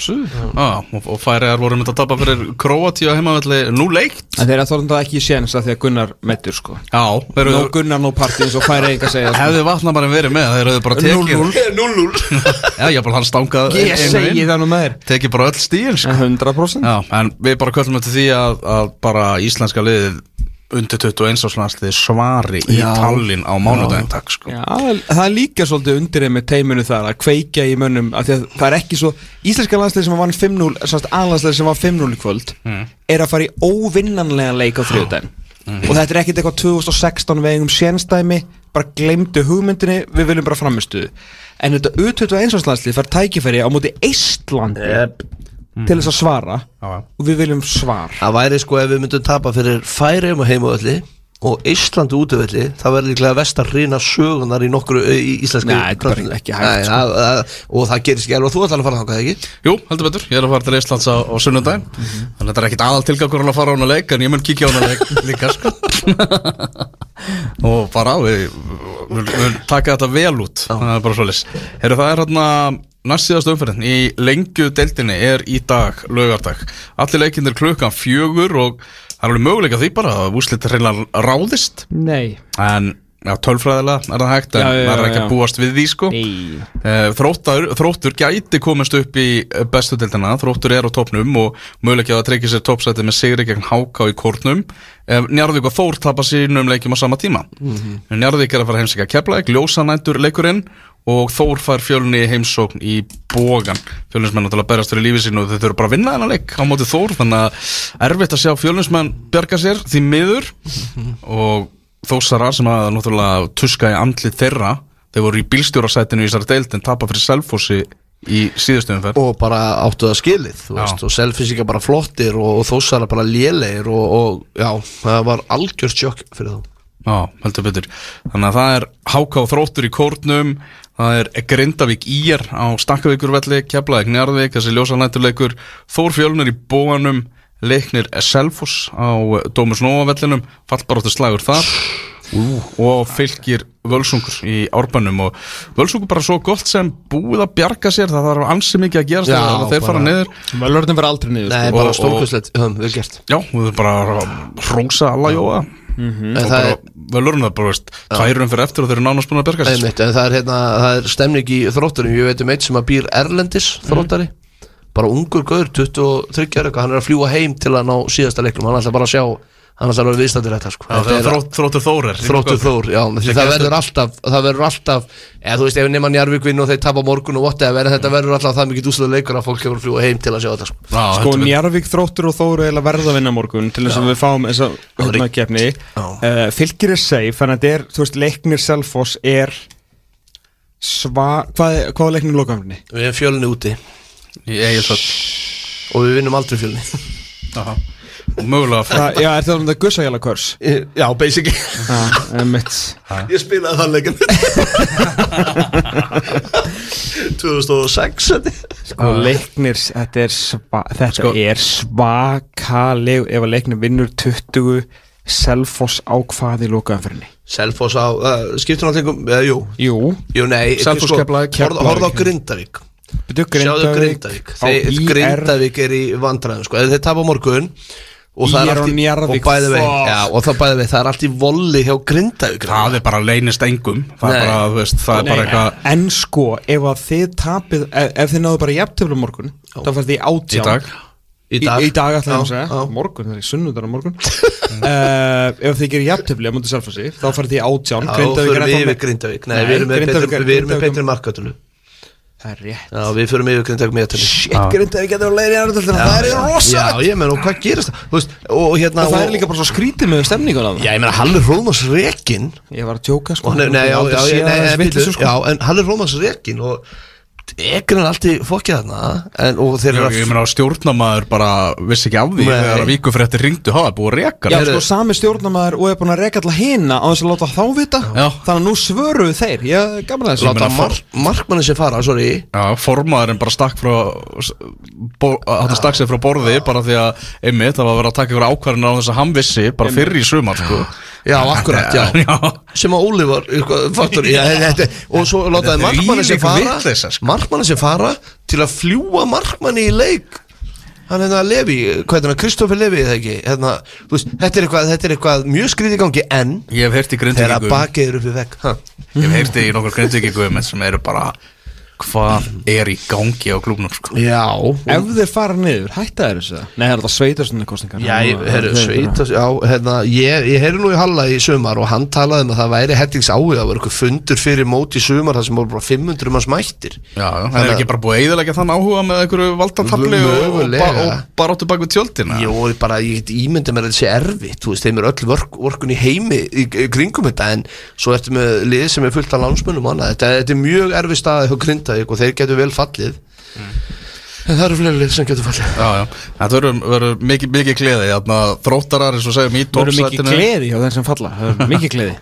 Og Færeyjar voru að tapa fyrir Króatíu á heimavelli nú leikt. En þeir þorðum það ekki í séns að því að Gunnar meittur sko. Já, Gunnar partí eins og Færeyingar segja. Hefði Vatnamærin verið með, þeir hefðu bara tekið 0-0. Já, ég bara hann stangaði. Ég segi það nú með þér. Tekið bara öll stíl sko. 100%. Já, en við bara köllum þetta því að bara íslenska liðið undir 21-landslið svari í Tallinn á mánudaginn takk sko. Já, það líka svolítið undir með teiminu þar að kveikja í mönnum af því að það ekki svo, íslenska landslið sem vann 5-0, A-landslið sem var 5-0 í kvöld að fara í óvinnanlega leik á þriðjudaginn og þetta ekkert eitthvað 2016 vegum sénstæmi, bara gleymdu hugmyndinni, við viljum bara framistuðu En þetta U21 fær tækifæri á móti Eistlandi til þess að svara og við viljum svar. Það væri sko ef við myndum tapa fyrir Færeyjum og heimavelli og Íslandi útivelli, það verður líklega vestar hrina sögunar í nokkru í íslensku. Nei, þetta er bara ekki hægt sko. Og það gerist ekki, og þú ætlar að fara þangað, ekki? Jú, heldur betur, ég að fara til Íslands á sunnudaginn. Þannig að þetta er ekkit aðal tilgangur að fara á hana leik, en ég mun kíkja á hana leik líka sko. Og bara við taka þetta vel út. Það er bara svoleiðis. Heyrðu, það er hérna næst síðasta umferðin í lengju deildinni er í dag, laugardag. Allir leikinir klukkan 4 og það er alveg möguleika því bara að úrslit hreinlega ráðist. Nei. En já, tölfræðilega er það hægt, en það er ekki að búast við því sko. Þróttur gæti komast upp í bestu deildina. Þróttur er á toppnum og möguleika að tryggja sér toppsæti með sigri gegn HK í Kórnum. Njarðvík og Þór tapa sínum leikjum á sama tíma. Njarðvík er að fara heimsækja Keflavík, ljósanætur leikurinn og Þór fær Fjölni heimsókn í Bogan. Fjölnismenn til að berjast fyrir lífi sínu og þau þurfa bara að vinna þennan leik á móti Þór, þannig að erfitt að sjá Fjölnismenn bjarga sér því miður. Og Þórsarar sem að náttúrulega tuska í andlið þeirra, þeir voru í bílstjórasætinu í þessari deild en tapa fyrir Selfossi í síðustu umferð og bara áttu það skilið, þú veist, og Selfyssingar bara flottir og Þórsarar bara lélegir og já, það var algjört sjokk fyrir þá. Já, heldur betur. Þannig að það er HK Þróttur í Kórnum, það er Grindavík IR á Stakkavíkurvelli, Keflavík Njarðvík, þessi ljósanæturleikur, Þór Fjölnir í Bóganum, Leiknir Selfoss á Dómus Nóavellinum, fallbaráttu slagur þar og Fylkir Völsungur í Árbænum og Völsungur bara svo gott sem búið að bjarga sér, það þarf ansi mikið að gerast þegar þeir fara niður. Völurinn verður aldrei niður. Nei, bara stórkostlegt, vel gert. Já, við erum bara að hrósa alla Jóa. Völurinn það bara veist, tværum fyrir eftir og þeir eru nánast búin að bjarga sér. En það er stemning í Þrótturum, ég veit eitt sem að býr erlendis Þróttari, bara ungur gaur, 23 ára, hann er að fljúga heim til að ná síðasta leiknum, hann ætla bara að sjá, hann ætla að vera viðstættur þetta sko. Þróttur Þór er Þróttur Þór, já, það verður alltaf eða þú veist, ef nema Njarðvík vinna og þeir tapa morgun og whatever, en þetta verður alltaf það mikið úslega leikur að fólk hefur að fljúga heim til að sjá þetta sko. Sko Njarðvík, Þróttur og Þór er verða að vinna morgun til þess að við fáum þessa keppni. Fylkir er safe, þannig að þetta er, þú veist, Leiknir Selfoss er hvað er Leiknir lokaumferðinni? Við erum Fjölni úti í Egilshöll og við vinnum aldrei Fjölni. Aha. Og mögulega já, er það þetta Gussahjálakurs? Já, basically. Ég spilaði þann leikin 2006. Sko Leiknir, þetta er svakaleg ef að Leiknir vinnur 20 Selfoss á hvað í lokaumferðinni? Selfoss á, skiptir náttúrulega jú, nei, Selfoss Keflavík. Horfðu á Grindavík. Sjáðu Grindavík. Grindavík er í vandræðum sko. Þeir tapa morgun og það er allt í það er allt í volli hjá Grindavík. Það er bara leynist engum. Það er bara, þú veist, það er bara eitthvað. En sko, ef að þið tapið, ef þið náðu bara jafntefli morgun, þá fannst þið 18 í dag ætlaði að segja morgun, það er sunnudagur á morgun. Ef þið gerir jafntefli á mútið Selfossi, þá farið þið 18. Þá fyrir við yfir Grindavík. Nei, við erum með betri markatölu. Það er rétt. Já, við fyrir yfir Grindavík með tölu. Shit, Grindavík getur að leiða í aðratöldina. Það er rosa. Já, ég meina, og hvað gerist það? Þú veist, og hérna það er líka bara svo skrítið með stemningun af það. Já, ég meina, Halli Hróðmars rekinn. Ég var að tjóka sko. Já, en Halli Hróðmars rekinn og Ekkur er alltaf fokkið þarna og þeir eru ég meina stjórnamaður bara vissi ekki af því þegar að víkufréttir ringdu hafa búið að reka. Já, sko sami stjórnamaður og er búin að reka alltaf hina á þess að láta þá vita. Þannig að nú svöruðu þeir. Ég gaman að þessu. Láta markmanni sem fara, sorry. Já, formaðurinn bara stakk sér frá borði bara því að einmitt það var að vera að taka ykkur ákvarðanir á þess að hann vissi bara fyrir í sumar sko. Já, akkurat, já. Sem að Óli var faktor og svo látaði markmanni sem fara til að fljúa markmanni í leik. Hann Levi, hvað er það, Kristoffer Levi eða ekki? Þú veist, þetta er eitthvað mjög skrítið í gangi en ég hef heyrt í Grindvíkingum þegar bakið eru upp í vegg. Ég hef heyrt í nokkur Grindvíkingum sem eru bara hvað í gangi á klúbnum sko. Já. Ef þeir fara niður, hætta þeir þessu? Nei, það þetta sveitarstjórnarkosningar. Ég heyri nú í Halla í sumar og hann talaði að það væri hettings áhuga, það var eitthvað fundur fyrir mót í sumar þar sem voru bara 500 manns mættir. Já, það ekki bara búið að eyðileggja þann áhuga með einhverju valdatafli og baráttu bak við tjöldina. Jó, ég get ímyndið mér að þetta sé erfitt, þú veist, þeim öll vorkun í heimi í kringum þetta, en svo ertu með lið sem fullt af lánsmönnum og annað. Þetta mjög erfið staðið hjá Grindavík og þeir getur vel fallið en það eru fleiri lið sem getur fallið. Já, það verður mikið gleði Þróttarar eins og segjum í toppsætinu. Það verður mikið gleði hjá þeim sem falla. Það verður mikið gleði.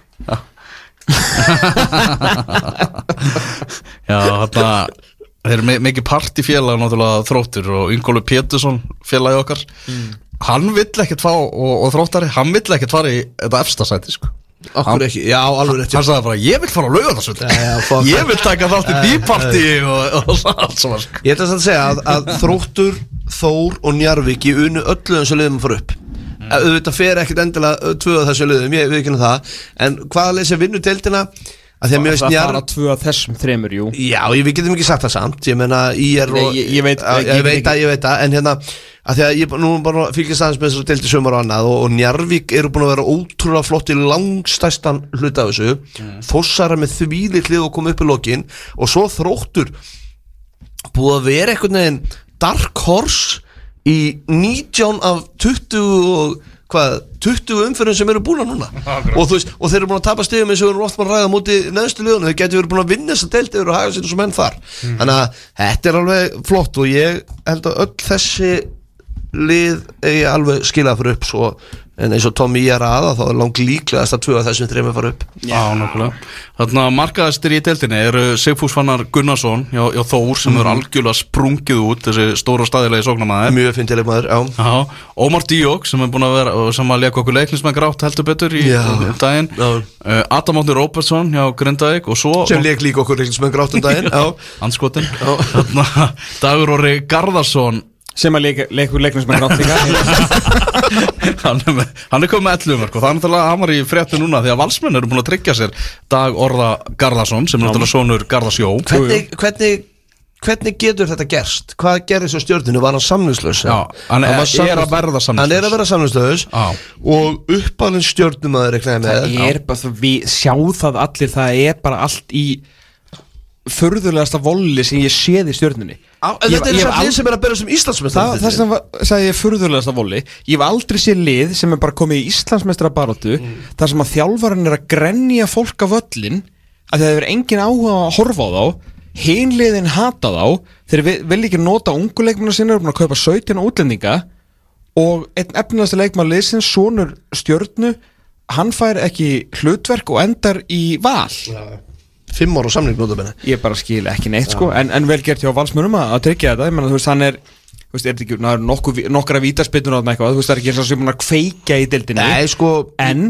Já, þeir eru mikið partífélag náttúrulega Þróttur og Ingólfur Pétursson félagi okkar. Hann vill ekkert fá og Þróttari, hann vill ekkert fara í þetta efsta sæti sko. Okkur ekki, já, alveg rétt. Hann sagði bara, ég vil fara á Laugardalsvöll. Ég vil taka þátt í bípartí og allt saman sko. Ég ætla að segja að Þróttur, Þór og Njarðvík í unnu öllu þessu liðum að fara upp. Auðvitað fer ekkert endilega 2 af þessu liðum, ég veit ekki það. En hvaða lið sem vinnur deildina? Það fara 2 af þessum 3, jú. Já, við getum ekki sagt það samt. Ég meina, ég veit það, en hérna að því að ég nú bara fylgist aðeins með þessu deildi sumar og annað og Njarðvík eru búin að vera ótrúlega flott í langstæstan hluta af þessu. Þórsara með þvílíkt lið og koma upp í lokin og svo Þróttur búið að vera einhvern veginn dark horse í 19 af 20 umferðin sem eru búin núna og þú veist, og þeir eru búin að tapa stigum eins og við erum oft að ræða múti neðstu liðunum, þeir getur verið búin að vinna þessa deildi og haga sér eins og menn þar. Þannig að þetta er alveg flott og ég held að öll þessi lið eigi alveg skilað fyrir upp svo, en eins og Tommy ég aða þá er langt líklegast að 2 af þessum 3 fara upp. Já, nokkulega. Þannig að markaðastir í deildinni eru Sigfús Fannar Gunnarsson hjá Þór sem eru algjörlega sprungið út, þessi stóra staðilegi sóknarmaður. Mjög fyndið leikmaður, já. Ómar Díok sem er búin að vera, sem að leka okkur leiknismenn grátt heldur betur í daginn. Adam Átni Róbertsson hjá Grindavík og svo sem leik líka okkur leiknismenn grátt daginn. Andskotin. Dagur Orri Garðarsson sem að leikur leiknismenn grátt líka. Hann komið með 11 mörk og það er náttúrulega, hann var í fréttu núna því að Valsmenn eru búin að tryggja sér Dag Orra Garðarsson sem er náttúrulega sonur Garðarsjó. Hvernig getur þetta gerst? Hvað gerir svo Stjörnunni? Var hann samningslaus? Já, hann er að verða samningslaus. Hann er að verða samningslaus og uppalinn Stjörnumaður það er bara, við sjá það allir, það er bara allt í furðulegasta volli sem ég séð í Stjörnunni. Þetta er þess að lið sem er að bera sem Íslandsmeistari. Það sem sagði ég furðulegasta volli. Ég hef aldrei séð lið sem er bara komið í Íslandsmeistara baráttu þar sem að þjálfarinn er að grenja fólk af völlin að það hefur engin áhuga að horfa á þá, hin liðin hata þá, þeir vil ekki nota ungu leikmanna sinna, eru búin að kaupa 17 útlendinga og einn efnilegasti leikmann liðsins, sonur Stjörnu, hann fær ekki hlutverk og endar í Val. 5 ára samning notabene. Ég bara skil ekki neitt sko, en vel gert hjá Valsmönnum að tryggja þetta. Ég meina, þú veist, hann er, þú veist, er þetta ekki nokkra vítaspyrnur á þetta eitthvað, þú veist, það er ekki eins og sem búin að kveika í deildinni. Nei, sko, en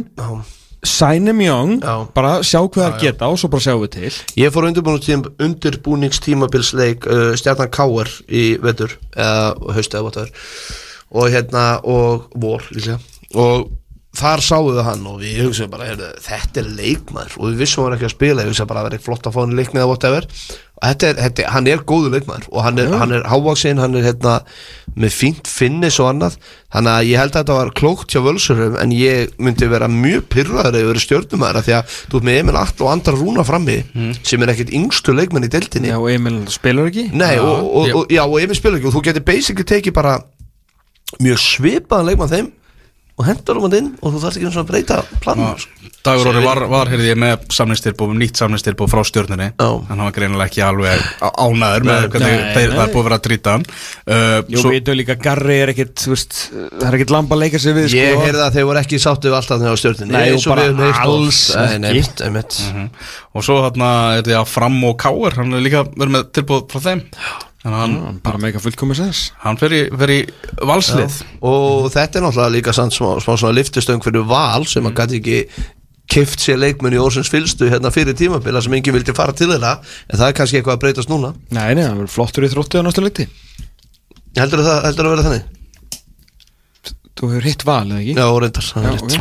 sign him young, bara sjá hvað það geta og svo bara sjáum við til. Ég fór undirbúningstímabilsleik Stjarnan KR í vetur eða haust eða whatever og hérna og vor líklega og þar sáum við hann og við hugsaðum bara þetta er leikmaður og við vissum hann ekki að spila, ég hugsaði bara að það er flott að fá hann í leikmið eða whatever og hann er góður leikmaður og hann er hávaxinn, hann er hérna með fínt finnis og annað, þannig að ég held að þetta var klókt hjá Völsurum en ég myndi vera mjög pirraður ef verið Stjörnumæður því að þú ert með Emil Atla og Andra Rúna frammi sem er ekkert yngstu leikmenn í deildinni. Já, og Emil spilar ekki? Nei, og Emil spilar ekki og þú getur basically tekið bara mjög svipaðan leikmann þeim og hendur hann inn og þú þarfst ekki að breyta planum. Dagur Orri var heyrði ég með samningstilboð, nýtt samningstilboð frá Stjörnunni en hann var greinilega ekki alveg ánæður með hvernig það er búið að vera að trýta hann. Jú, við veitum líka Garri er ekkit, þú veist, það er ekkit lamb að leika sig við. Ég heyrði að þeir voru ekki sáttu alltaf þegar á Stjörnunni. Nei, og bara alls ekki. Og svo hérna er þetta Fram og Káir, hann er líka verið með tilboð frá þeim. Bara mega fullkomið sens. Hann fer í Valslið og þetta er náttúrulega líka smá svona lyftistöng fyrir Val sem að gæti ekki keypt sér leikmenn í Órsins fylstu hérna fyrir tímabila sem enginn vildi fara til þeirra en það er kannski eitthvað að breytast núna. Nei, það verður flottur í Þrótti á næstu leikti. Heldur að vera þannig? Þú hefur hitt Val, eða ekki? Já, reyndar, það rétt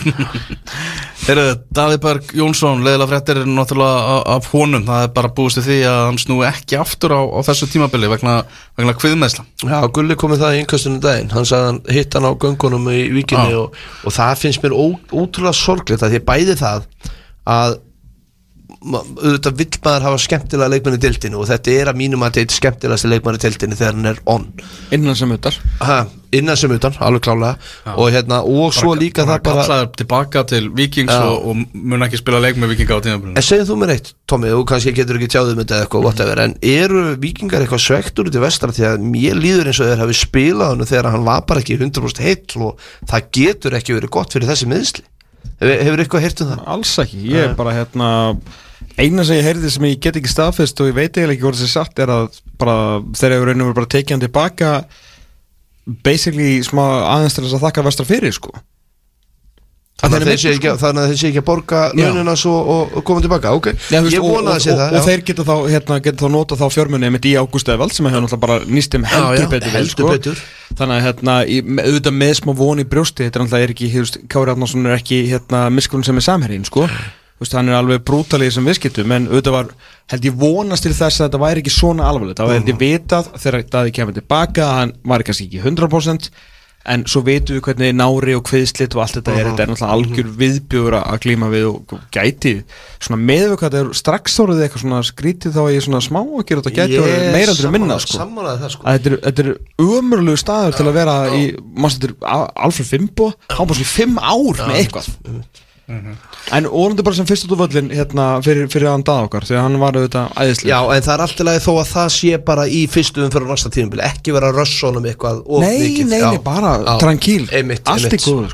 Daði Berg Jónsson, leiðilega fréttir náttúrulega af honum, það bara búist því að hann snúi ekki aftur á þessu tímabili vegna kviðmeiðsla. Já, Gulli komið það í innkastunum daginn, hann sagði hann hitt hann á göngunum í Víkinni og það finnst mér ótrúlega sorglegt að því bæði það að auðvitað vill maður hafa skemmtilega leikmann í deildinu og þetta að mínum að þetta skemmtilegasti leikmann í deildinu þegar hann on innan sem utan, alveg klálega og og svo líka það bara kallaður tilbaka til Víkings og mun ekki spila leik með Víkinga á tímabilinu. En segðu þú mér eitt, Tommi, þú kannski getur ekki tjáðið með þetta eitthvað whatever, en eru Víkingar eitthvað svektur út í vestra því að mér líður eins og þeir hafi spilað hann þegar hann var bara ekki 100% heill og það getur ekki verið gott fyrir þessi meiðsli. Hefur eitthvað heyrt það? Alls ekki, ég bara eina sem ég heyrði sem ég get ekki staðfest og ég veit eiginlega ekki hvort þessi sagt að bara þeir hefur raun og bara tekið hann tilbaka basically smá aðeins til þess að þakka vestra fyrir Þannig að þeir sé ekki að borga launina svo og koma tilbaka, ok ég vona að sé það og þeir geta þá nota þá fjármunni mitt í Ágúst Evald sem hefur náttúrulega bara nýst heldur betur þannig að auðvitað með smá von í brjósti þetta náttúrulega ekki, Kári Árnason ekki miskunn sem samherjinn hann alveg brútalið sem viðskiptum en auðvitað held ég vonast til þess að þetta væri ekki svona alvarlegt það var held ég vitað þegar Daði kemur tilbaka hann var kannski ekki 100% en svo veitum við hvernig nári og kviðslit og allt þetta þetta náttúrulega algjör viðbjóður að glíma við og gæti svona meðvöku að þetta strax áriði eitthvað svona skrítið þá ég svona smá að gera þetta gæti meira aldrei minna þetta ömurlegu staður til að vera í Alfred Fimbo hann bara svona 5 ár með eitthvað en orðandi bara sem fyrst út úr völlin fyrir hann Daða okkar því að hann var auðvitað æðislega Já, en það alltaf lagi þó að það sé bara í fyrstu umfyrir næsta tímabili, ekki vera að rössa honum eitthvað Nei, bara tranquil allt í góðu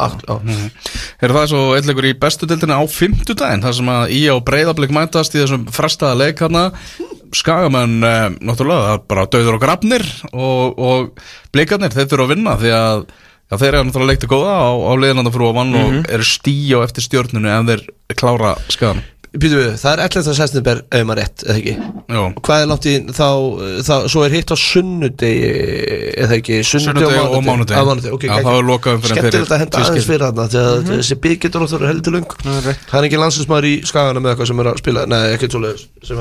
Það svo eitthvað í bestu deildinni á 50-daginn þar sem að IA og Breiðablik mætast í þessum frestaða leik Skagamenn náttúrulega bara dauður og grafnir og blikarnir, þeir þurfa að vinna því að þeir náttúrulega leikti góða á liðlanda fyrir ofan og eru stíu eftir stjörnunu ef þeir klára Skagan. Býtu við, það 11. september ef maður rétt, eða ekki? Jó. Hvað langt í þá svo hitt á sunnudegi eða ekki? Sunnudegi og mánudegi. Okay, Já, það var lokað fyrir skemmtilegt að henda aðeins fyrir þarna því að þessi bygg getur óþur heldur löng. Það ekki landsliðsmaður í Skagana með eitthvað sem að spila, nei, ekki svoleiðis sem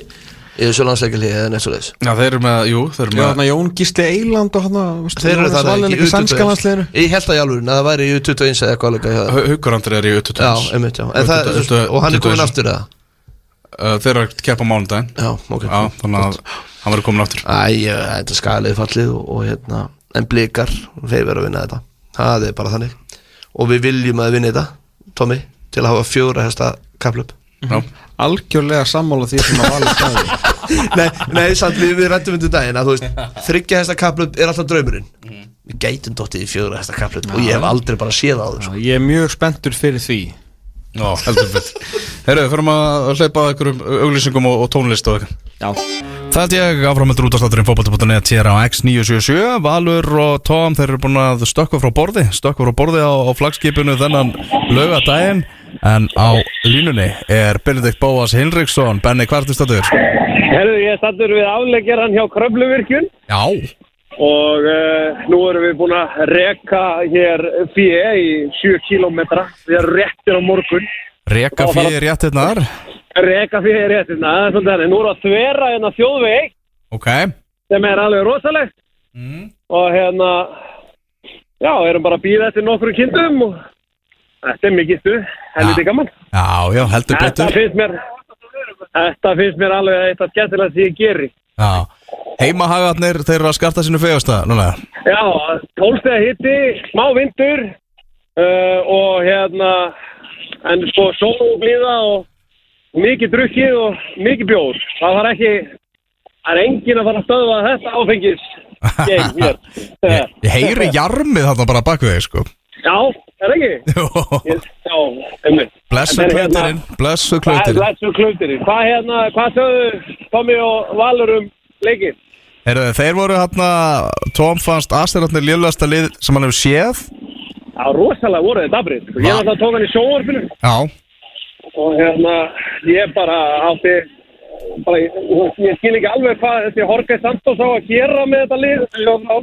í þessu landsleikilíði eða neitt svoleiðis. Já, þeir eru með Jón Gísli Eiland og þeir eru það ekki í U21. Ég held að í alvöru, að það væri í U21 eða eitthvað alveg. Haukur Andri í U21. Já, einmitt, já. Og hann komin aftur eða? Þeir eru að keppa mánudaginn. Já, ok. Já, þannig að hann verður komin aftur. Þetta skagalið fallið og en blikar, þeir verður að vinna þetta. Það bara þannig. Og við viljum að vinna þetta, Tommi, til að hafa 4 hesta kapphlaup. Algjörlega sammála því sem að valið staði Nei, samt við rættum undir daginn að þú veist, 3 hesta kapphlaup alltaf draumurinn Við gætum dottið í 4 hesta kapphlaup og ég hef aldrei bara séð á þau Ég mjög spenntur fyrir því Já, heldur fyrir Herru, fyrir að hleypa einhverjum auglýsingum og tónlist og eitthvað Já Það held ég áframöldur útastátturinn fótbolti.net hér á X977 Valur og Tom, þeir eru búin að stökkva frá borði á flaggskipinu þennan laugardaginn en á línunni Benedikt Bóas Hinriksson. Benni, hvað ertu staddur? Herru, ég staddur við afleggjaran hjá Kröfluvirkjun Já og nú erum við búin að reka hér fíi í 7 kilometra við erum réttir á morgun Reka fíi rétt hérna Reka fíi rétt hérna, það er svolítið nú erum við að þvera hérna þjóðveg Ok sem er alveg rosalegt og já, erum bara að bíða eftir nokkru kindum og þetta er mikið stuð, helviti gaman Já, heldur betur Þetta finnst mér alveg eitthvað skemmtilegt sem ég geri Já, heimahagarnir, þeir eru að skarta sínu fegasta núna Já, 12 stiga hiti, smá vindur og en sko sól og blíða og mikið drukkið og mikið bjór Það er enginn að fara að stöðva þetta áfengis Ég heyri jarmið þarna bara bak við þig, sko Já, er ekki? Já, Blessu klauturinn Blessu klauturinn Hvað sögðu Tommi og Valur leikinn? Þeir voru Tom fannst Aserarnir lélegasta lið sem hann hefur séð Já, rosalega voru þetta abrið Ég náttúrulega tók hann í sjónvarpinu Já og ég bara átti ég skil ekki alveg hvað þessi Jorge Santos á að gera með þetta lið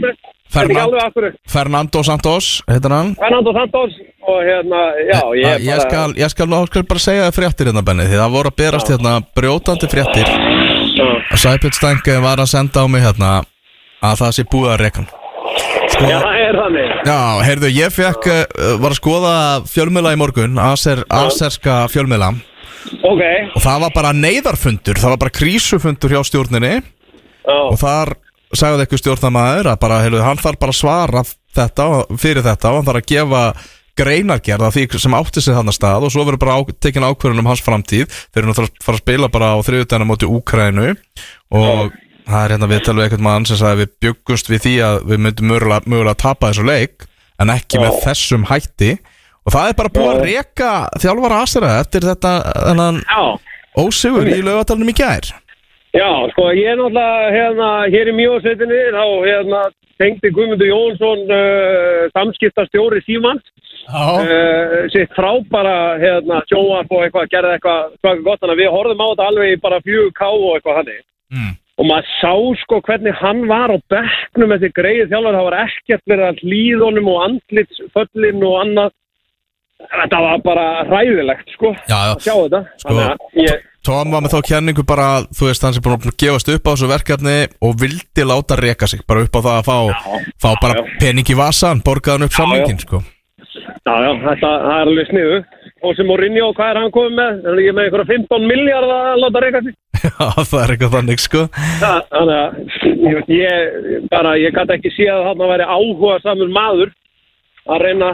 Fernando Santos heitir hann. Fernando Santos og ég skal bara segja það fréttir hérna, Benni, því það voru að berast hérna brjótandi fréttir að Sæbjörn Steng var að senda á mig hérna að það sé búið að reka hann. Já, það þannig. Já, heyrðu, ég var að skoða fjölmiðla í morgun, aserska fjölmiðla. Okay. Og það var bara neyðarfundur, það var bara krísufundur hjá stjórninni. Og þar sagði eitthvað stjórnarmaður að bara, heyrðu, hann þarf bara að svara fyrir þetta og hann þarf að gefa greinargerð af því sem átti sig þarna stað og svo verður bara tekin ákvörðun hans framtíð fyrir hann að fara að spila bara á þriðjudaginn á móti Úkraínu og það hérna viðtal við einhvern mann sem sagði við bjuggumst við því að við myndum mögulega að tapa þessu leik en ekki með þessum hætti og það bara búið að reka þjálfara Asera eftir þetta ósigur í Laugardalnum í gær. Já, sko, ég náttúrulega hér í Mjósveitinni þá tengdi Guðmundur Jónsson samskiptastjóri Símans sitt frábæra sjónvarp og eitthvað, gerði eitthvað gott, þannig að við horfðum á þetta alveg í bara 4K og eitthvað hannig og maður sá sko hvernig hann var á bekknum með því greið þjálfari, það var ekkert verið að hlýðunum og andlitsföllin og annað. Þetta var bara hræðilegt sko að sjá þetta sko, Tom var með þá kenningu bara, þú veist, hann sem búin að gefast upp á þessu verkefni og vildi láta reka sig bara upp á það að fá bara pening í vasan, borgaðan upp samlingin sko. Já, þetta er alveg sniðu og sem Mourinho, hvað hann komið með? Hann er ekki með einhverja 15 miljardar að láta reka sig. Já, það er eitthvað þannig sko. Þannig að ég gæti ekki séð að hann væri áhugasamur maður að reyna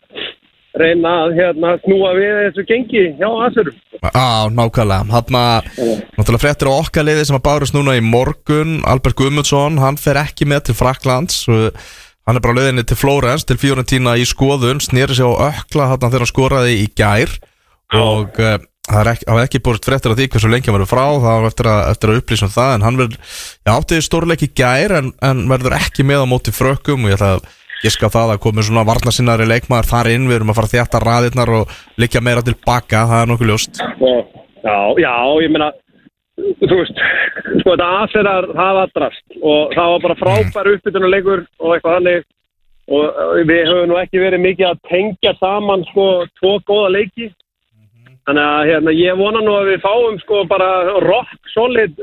að snúa við þessu gengi hjá Aserum. Nákvæmlega. Náttúrulega fréttir á okkar liði sem að bárust núna í morgun, Albert Guðmundsson, hann fer ekki með til Frakklands, hann bara leiðinni til Flórens, til Fiorentina í skoðun, sneri sig á ökla þarna þegar hann skoraði í gær og það var ekki búið fréttir af því hversu lengi hann verður frá, það var eftir að upplýsa það, en hann átti stórleik í gær en verður ekki með á móti Frökkum og ég ætla að giska það að komi svona varnarsinnari leikmaður þar inn, við erum að fara að þétta raðirnar og liggja meira til baka, það nokkuð ljóst. Já, ég meina, þú veist, sko þetta Aserar, það var drast og það var bara frábær uppbytunarleikur og eitthvað þannig og við höfum nú ekki verið mikið að tengja saman sko 2 góða leiki, þannig að ég vona nú að við fáum sko bara rock solid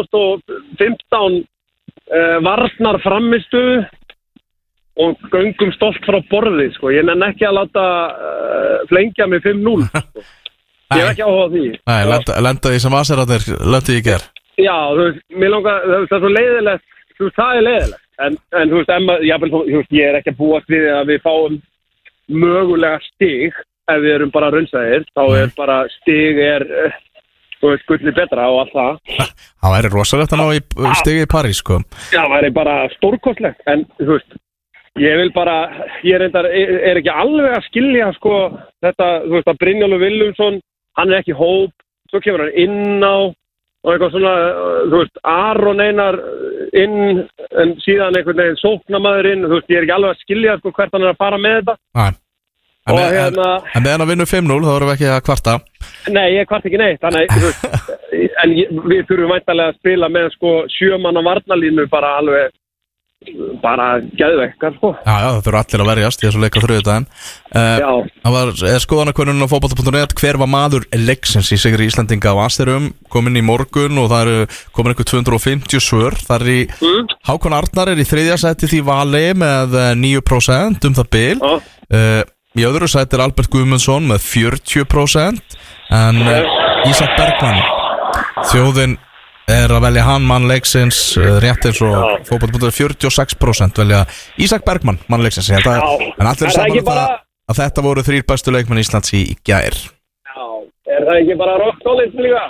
2015 varnar framistuðu og göngum stolt frá borði sko. Ég nenn ekki að láta flengja mig 5-0 sko. Ég hef ekki áhuga á því. Nei, lenda því sem Aserarnir lendi í gær. Já, þú veist, mér langar, það er svo leiðilegt, þú veist, það er leiðilegt en þú veist, ég er ekki að búast við að við fáum mögulega stig ef við erum bara raunsæðir, þá er bara stig þú veist, gulli betra og allt það. Það væri rosalegt að ná í stigi í París sko. Já, það væri bara stórkostlegt en þú veist ég er ekki alveg að skilja sko þetta, þú veist að Brynjólfur Willumsson, hann er ekki hóp, svo kemur hann inn á og eitthvað svona, þú veist, Aron Einar inn, en síðan einhvern veginn sóknamaður inn, þú veist, ég er ekki alveg að skilja sko hvert hann er að fara með þetta. Nei, en meðan að vinna 5-0, þá erum við ekki að kvarta. Nei, ég kvart ekki neitt, þannig, þú veist, en við þurfum væntanlega að spila með sko 7 manna varnarlínu bara geðveikar sko. Já, það þurfa allir að verjast í þessu leik á þriðjudaginn. Það var skoðanakönnun á fótbolta.net, hver var maður leiksins í sigri Íslendinga á Aserum, kom inn í morgun og það eru komin einhver 250 svör. Það er í Hákon Arnar er í 3. sæti því vali með 9% það bil. Í öðru sæti er Albert Guðmundsson með 40% en Ísak Bergmann, þjóðin er að velja hann mann leiksins rétt eins og fótbolta.net 46% velja Ísak Bergmann mann leiksins en allir er saman að þetta voru 3 bestu leikmenn Íslands í gær. Já, er það ekki bara rock solid líka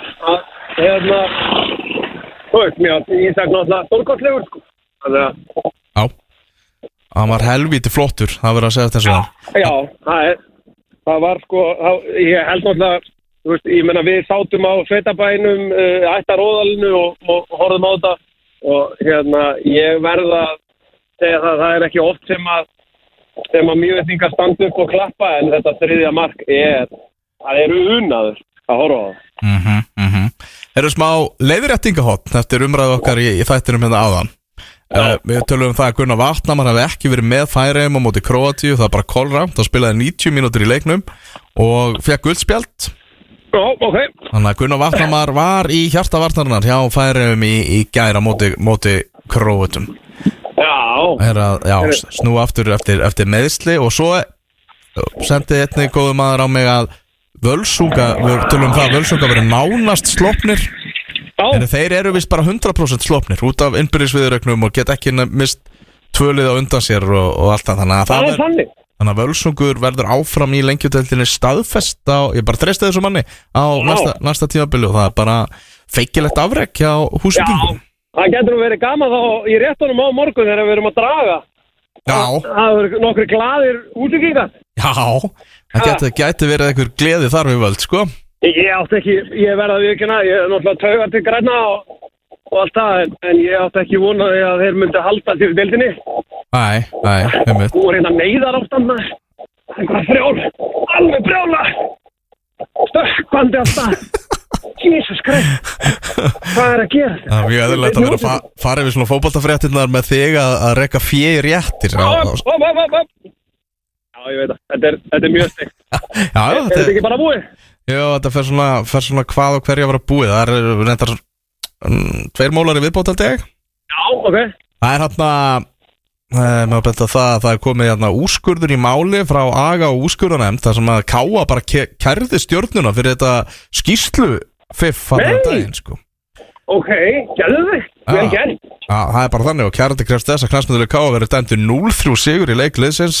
þú veist mér Ísak náttúrulega stórkostlegur sko. Já, hann var helvíti flottur, það verður að segja þessu. Já, það var sko ég held náttúrulega þú veist, ég meina við sátum á sveitabænum ættaróðalinu og horfðum á þetta og ég verð að segja það er ekki oft sem að Mývetningar standa upp og klappa en þetta 3. mark það eru unaður að horfa á það. Erum smá leiðréttingahotn eftir umræðu okkar í þættinum hérna áðan. Við tölum það að Gunnar Vatnamar hefði ekki verið með Færeyjum á móti Króatíu, það er bara kolrangt, það spilaði 90 mínútur í leiknum og fekk guldspjald. Já, ok. Þannig að Gunnar Vatnamar var í hjartavarnarinnar hjá Færeyjum í gær á móti Króatum. Já, snú aftur eftir meiðsli og svo sendi einnig góður maður á mig að Völsunga, við tölum það að Völsunga verið nánast slopnir. En þeir eru vist bara 100% slopnir út af innbyrðisviðurregnum og get ekki mist tvölið á undan sér og allt það. Þannig að Völsungur verður áfram í lengjudeildinni staðfest á, ég bara treysti þessu manni á næsta tímabili og það er bara feikilegt afrek hjá Húsvíkingum. Já, það getur verið gaman þá í réttunum á morgun þegar við erum að draga. Já. Það eru nokkri glaðir Húsvíkingar. Já, það gæti verið einhver gleði þar við völd, sko. Ég átti ekki, ég verða að viðurkenna, ég er náttúrulega taugar til græna og allt það, en ég átti ekki vonaði að þeir myndi halda til deildinni. Nei, einmitt. Þú er hérna neyðar ástandna, einhverja frjól, alveg brjála, stökkvandi alltaf. Jesus Christ, hvað er að gera? Það er mjög eðlilegt að vera að fara yfir svona fótboltafréttirnar með þig að reka fé í réttir. Já, ég veit það, þetta er mjög styggt. Já, er þetta ekki bara búið? Já, þetta fer svona hvað og hverju að vera búið. Það er reyndar 2 mólar í viðbót held ég. Já, ok. Það er maður betta það er komið úrskurður í máli frá aga og úrskurðarnefnd þar sem að Káa bara kærði stjórnuna fyrir þetta skýrslufiff daginn, sko. Ok, gerðu þig, vel gerð. Já, það er bara þannig og kærandi krefst þess að knattspyrnuliðið Káa verður dæmdur 0-3 sigur í leik liðsins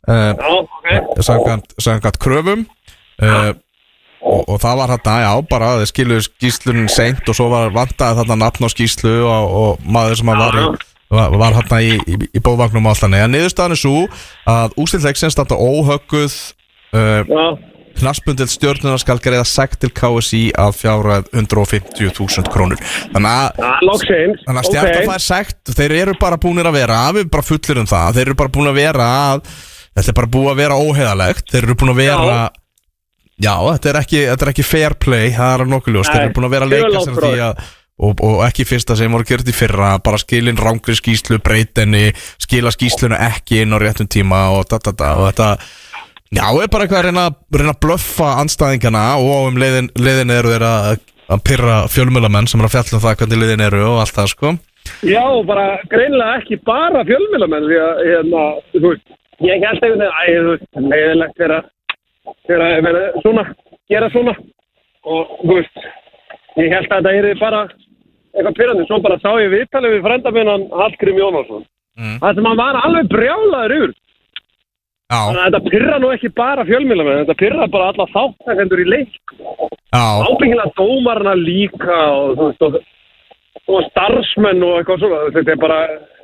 samkvæmt kröfum og það var bara þeir skiluðu skýrslunum seint og svo var vantaði þarna nafn á skýrslu og maður sem var hérna í bóðvagnum og allt þannig. En niðurstaðan er svo að úrslit leiksins standa óhögguð knattspyrnudeild stjórnunar skal greiða sekt til KSÍ að fjárhæð 150.000 krónur. Þannig að Stjarnan fær sekt, þeir eru bara búnir að vera, við bara fullir það, þeir eru bara búin að vera þetta er bara búið að vera óheiðalegt, þeir eru búin að vera þetta er ekki fair play, það er nokkuð ljóst, þeir eru búin að vera að leika sem því að og ekki fyrsta sem voru gert í fyrra, bara skilin rangri skýrslu, breytinni, skila skýslunu ekki inn á réttum tíma og þetta er bara eitthvað að reyna að blöffa andstæðingana og leiðin eru þeir að pyrra fjölmiðlamenn sem er að fjalla það hvernig leiðin eru og allt það, sko. Já, bara greinilega ekki bara fjölmiðlamenn því að ég held einhvern veginn fyrir að vera svona, gera svona og ég held að þetta er bara eitthvað pyrrandi, svo bara sá ég viðtalið við frendamennan Hallgrím Jónásson það sem hann var alveg brjálaður yfir. Þannig að þetta pyrra nú ekki bara fjölmiðlamenn, þetta pyrra bara alla þátttakendur í leik. Ábyggilega dómarna líka og starfsmenn og eitthvað svona. Þetta er bara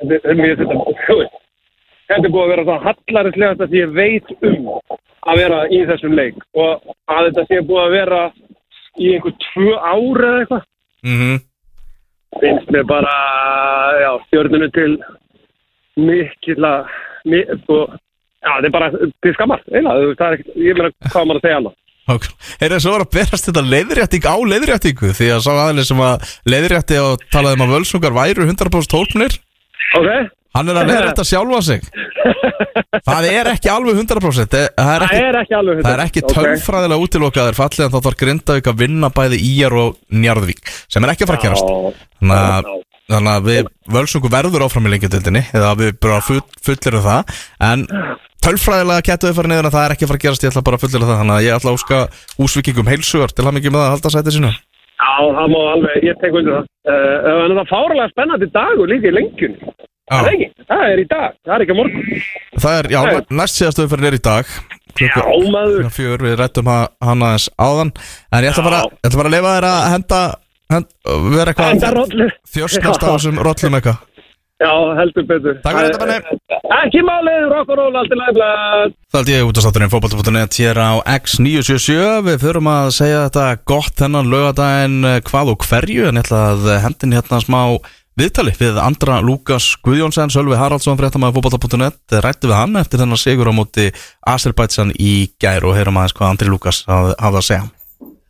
þetta er búið að vera það hallarislegast að ég veit að vera í þessum leik og að þetta sé búið að vera í einhver 2 ár eða eitthvað. Finnst mér bara stjórnunu til það er bara til skammar, það er ekkert, ég meina hvað maður að segja annað. Er það svo að berast þetta leiðrétting á leiðréttingu því að sá aðeins sem að leiðrétti og talaði að Völsungar væru 100% tólknir? Ok. Hann er að leiðrétta sjálfa sig. Það er ekki alveg 100%. Það er ekki tölfræðilega útilokaðir fallið en þá þarf Grindavík að vinna bæði IR og Njarðvík sem er ekki að fara að gerast. Þannig að við Völsungur verður áfram í lengjudeildinni eða við bara fullirum það en tölfræðilega kettu við farið niður en það er ekki að fara að gerast, ég ætla bara að fullira það þannig að ég ætla að óska Húsvíkingum heilsugar til hamingju með að halda sætið sínu. Já, það má alveg, ég tek undir það en það er fárlega spennandi dagur líka í lengjunni. Það er í dag, það er ekki á morgun. Það er, næst síðastu umferðin er í dag maður 4, við rættum hana aðeins áðan en ég ætla bara að leyfa þér að henda vera eitthvað þjóstnast á þessum rollum eitthvað. Já, heldur betur. Takk fyrir þetta, Benni. Ekki málið, rock and roll, allt í lagi blað. Það held ég útastátturinn fótbolti.net hér á X977. Við förum að segja þetta gott þennan laugardaginn hvað og hverju en ég ætla að hendin hérna smá viðtali við Andra Lúkas Guðjónsson, Sölvi Haraldsson fréttamaður fótbolti.net rætti við hann eftir þennan sigur á móti Azerbaijan í gær og heyrum aðeins hvað Andri Lúkas hafði að segja.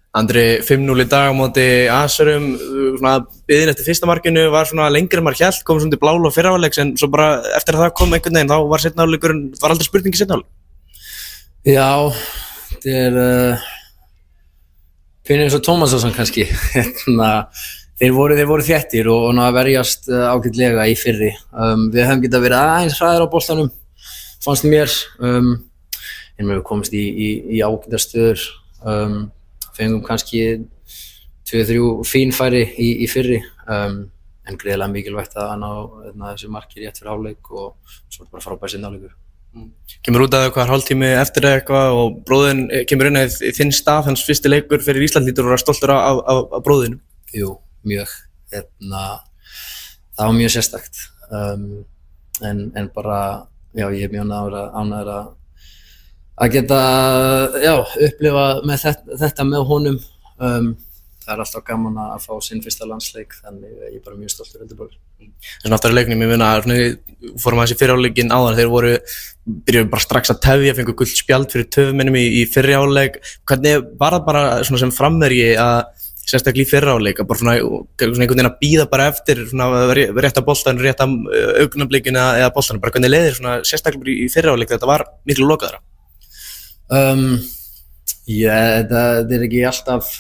Andri 5-0 í dag á móti Aserum, svona biðin eftir fyrsta markinu var svona lengri en maður hélt, kom svona til blála fyrra hálfleiks en svo bara eftir að það kom einhvern veginn þá var seinni hálfleikurinn, var aldrei spurning í seinni hálfleik. Já, þetta finnir eins og Tómasson kannski, þeir voru þéttir og að verjast ágætlega í fyrri. Við hefum getað verið aðeins hraðir á boltanum, fannst mér, en við komist í ágætastöður, fengum kannski 2-3 fín færi í fyrri, en greiðlega mikilvægt að ná þessu marki rétt fyrir hálfleik og svo bara frábær seinni hálfleikur. Kemur út af eitthvað hálftími eftir eitthvað og bróðin kemur inn í þinn stað, hans fyrsti leikur fyrir Ísland, lítur og er stoltur af bróðinu. Jú, mjög. Það var mjög sérstakt, en bara, já, ég er mjög ánægður að geta, já, upplifa með þetta með honum. Það er alltaf gaman að fá sinn fyrsta landsleik, þannig ég er bara mjög stoltur heldur bara. Svona aftur í leiknum, ég meina, fórum aðeins í fyrri hálfleikinn áðan, þeir byrjuðu bara strax að tefja, fengu gult spjald fyrir töfuminnum í fyrri hálfleik. Hvernig var það bara svona sem framherji að sérstaklega í fyrri hálfleik, að bara svona einhvern veginn að bíða bara eftir svona rétta boltan, rétta augnablikinu eða boltanum, bara hvernig leiðir svona sérstaklega í fyrri hálfleik þetta var miklu lokaðara? Þetta er ekki alltaf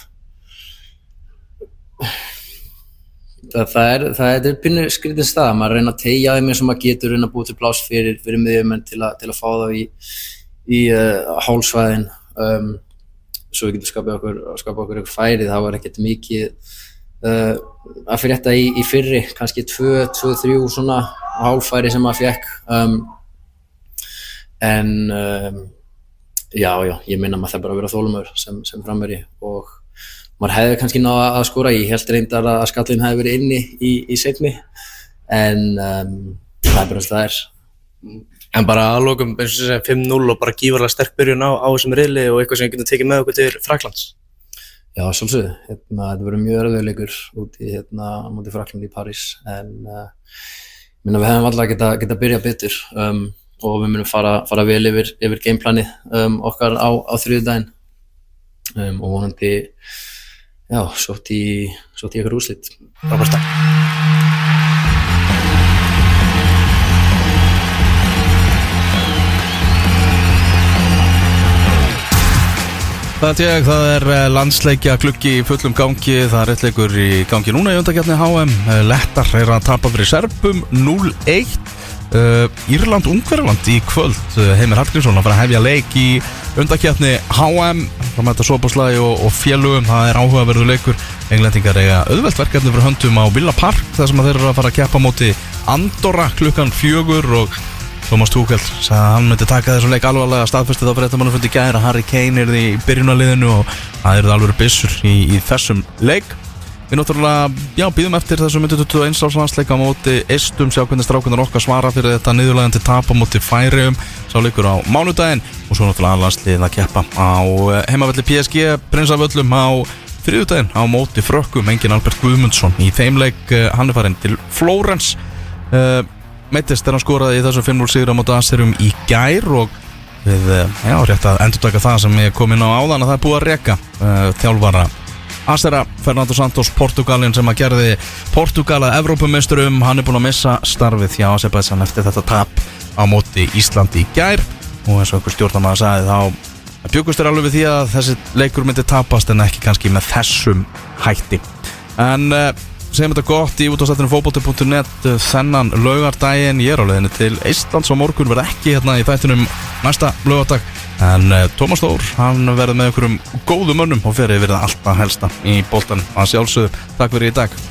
það er pínu skrítinn stað, maður reyna að teygja þeim eins og maður getur, reyna að búa til pláss fyrir miðjumenn til að fá þá í hálsvæðin, svo við getum skapa okkur eitthvað færi. Það var ekkert mikið að frétta í fyrri, kannski 2-3 svona hálfæri sem maður fékk, en já, ég minna maður það bara að vera þolinmóður sem framherji og maður hefði kannski náð að skora. Ég held reyndar að skallinn hefði verið inni í seinni, en það er bara eins og það er. En bara að lokum, eins og segja 5-0 og bara gífurlega sterk byrjun á þessum riðli og eitthvað sem við getum tekið með okkur til Frakklands. Já, sjálfsögðu. Þetta verður mjög erfiður leikur úti móti Frakklandi í París, en við hefum alltaf geta byrjað betur og við munum fara vel yfir gameplanið okkar á þriðjudaginn og vonandi sótt í ykkur úrslit. Frábært dag. Það er landsleikja gluggi í fullum gangi. Það er eitt leikur í gangi núna í undankeppni HM. Lettar er að tapa fyrir Serbum 0-1. Írland-Ungverjaland í kvöld. Heimir Hallgrímsson að fara að hefja leik í undankeppni HM. Það mæta Sopaslægi og félugum. Það er áhugaverður leikur. Englendingar eiga auðvelt verkefni fyrir höndum á Villa Park, þar sem þeir eru að fara að keppa móti Andorra klukkan 4 og Thomas Tuchel sagði að hann myndi taka þessu leik alvarlega, staðfesti þá fyrir þetta mann fundi gær að Harry Kane er í byrjunarliðinu og það eru alveg byssur í þessum leik. Við náttúrulega býðum eftir þessu myndi 21 landsleik á móti Eistum, sjá hvernig strákunar okkar svara fyrir þetta niðurlægjandi tap á móti Færeyjum, sá leikur á mánudaginn og svo náttúrulega landsliðin að keppa á heimavelli PSG Prinsavöllum á þriðjudaginn á móti Frökkum, engin Albert Guðmundsson í þeim leik, hann er farin til Flórens. Meittist hann skoraði í þessu 5-0 sigur á móti Aserum í gær og við rétt að endurtaka það sem ég kom inn á áðan að það er búið að reka þjálfara Asera, Fernando Santos, Portugalinn sem að gerði Portugal að Evrópumeisturum, hann er búin að missa starfið hjá Azerbaijan eftir þetta tap á móti Íslandi í gær og eins og einhver stjórnarmaður sagði þá bjuggust alveg við því að þessi leikur myndi tapast en ekki kannski með þessum hætti. En segjum þetta gott í útvarpsþættinum fótbolti.net þennan laugardaginn. Ég er á leiðinni til Eistlands á morgun, verð ekki hérna í þættinum næsta laugardag en Tómas Þór, hann verður með einhverjum góðum mönnum og fer yfir það alltaf helsta í boltanum að sjálfsögðu. Takk fyrir í dag.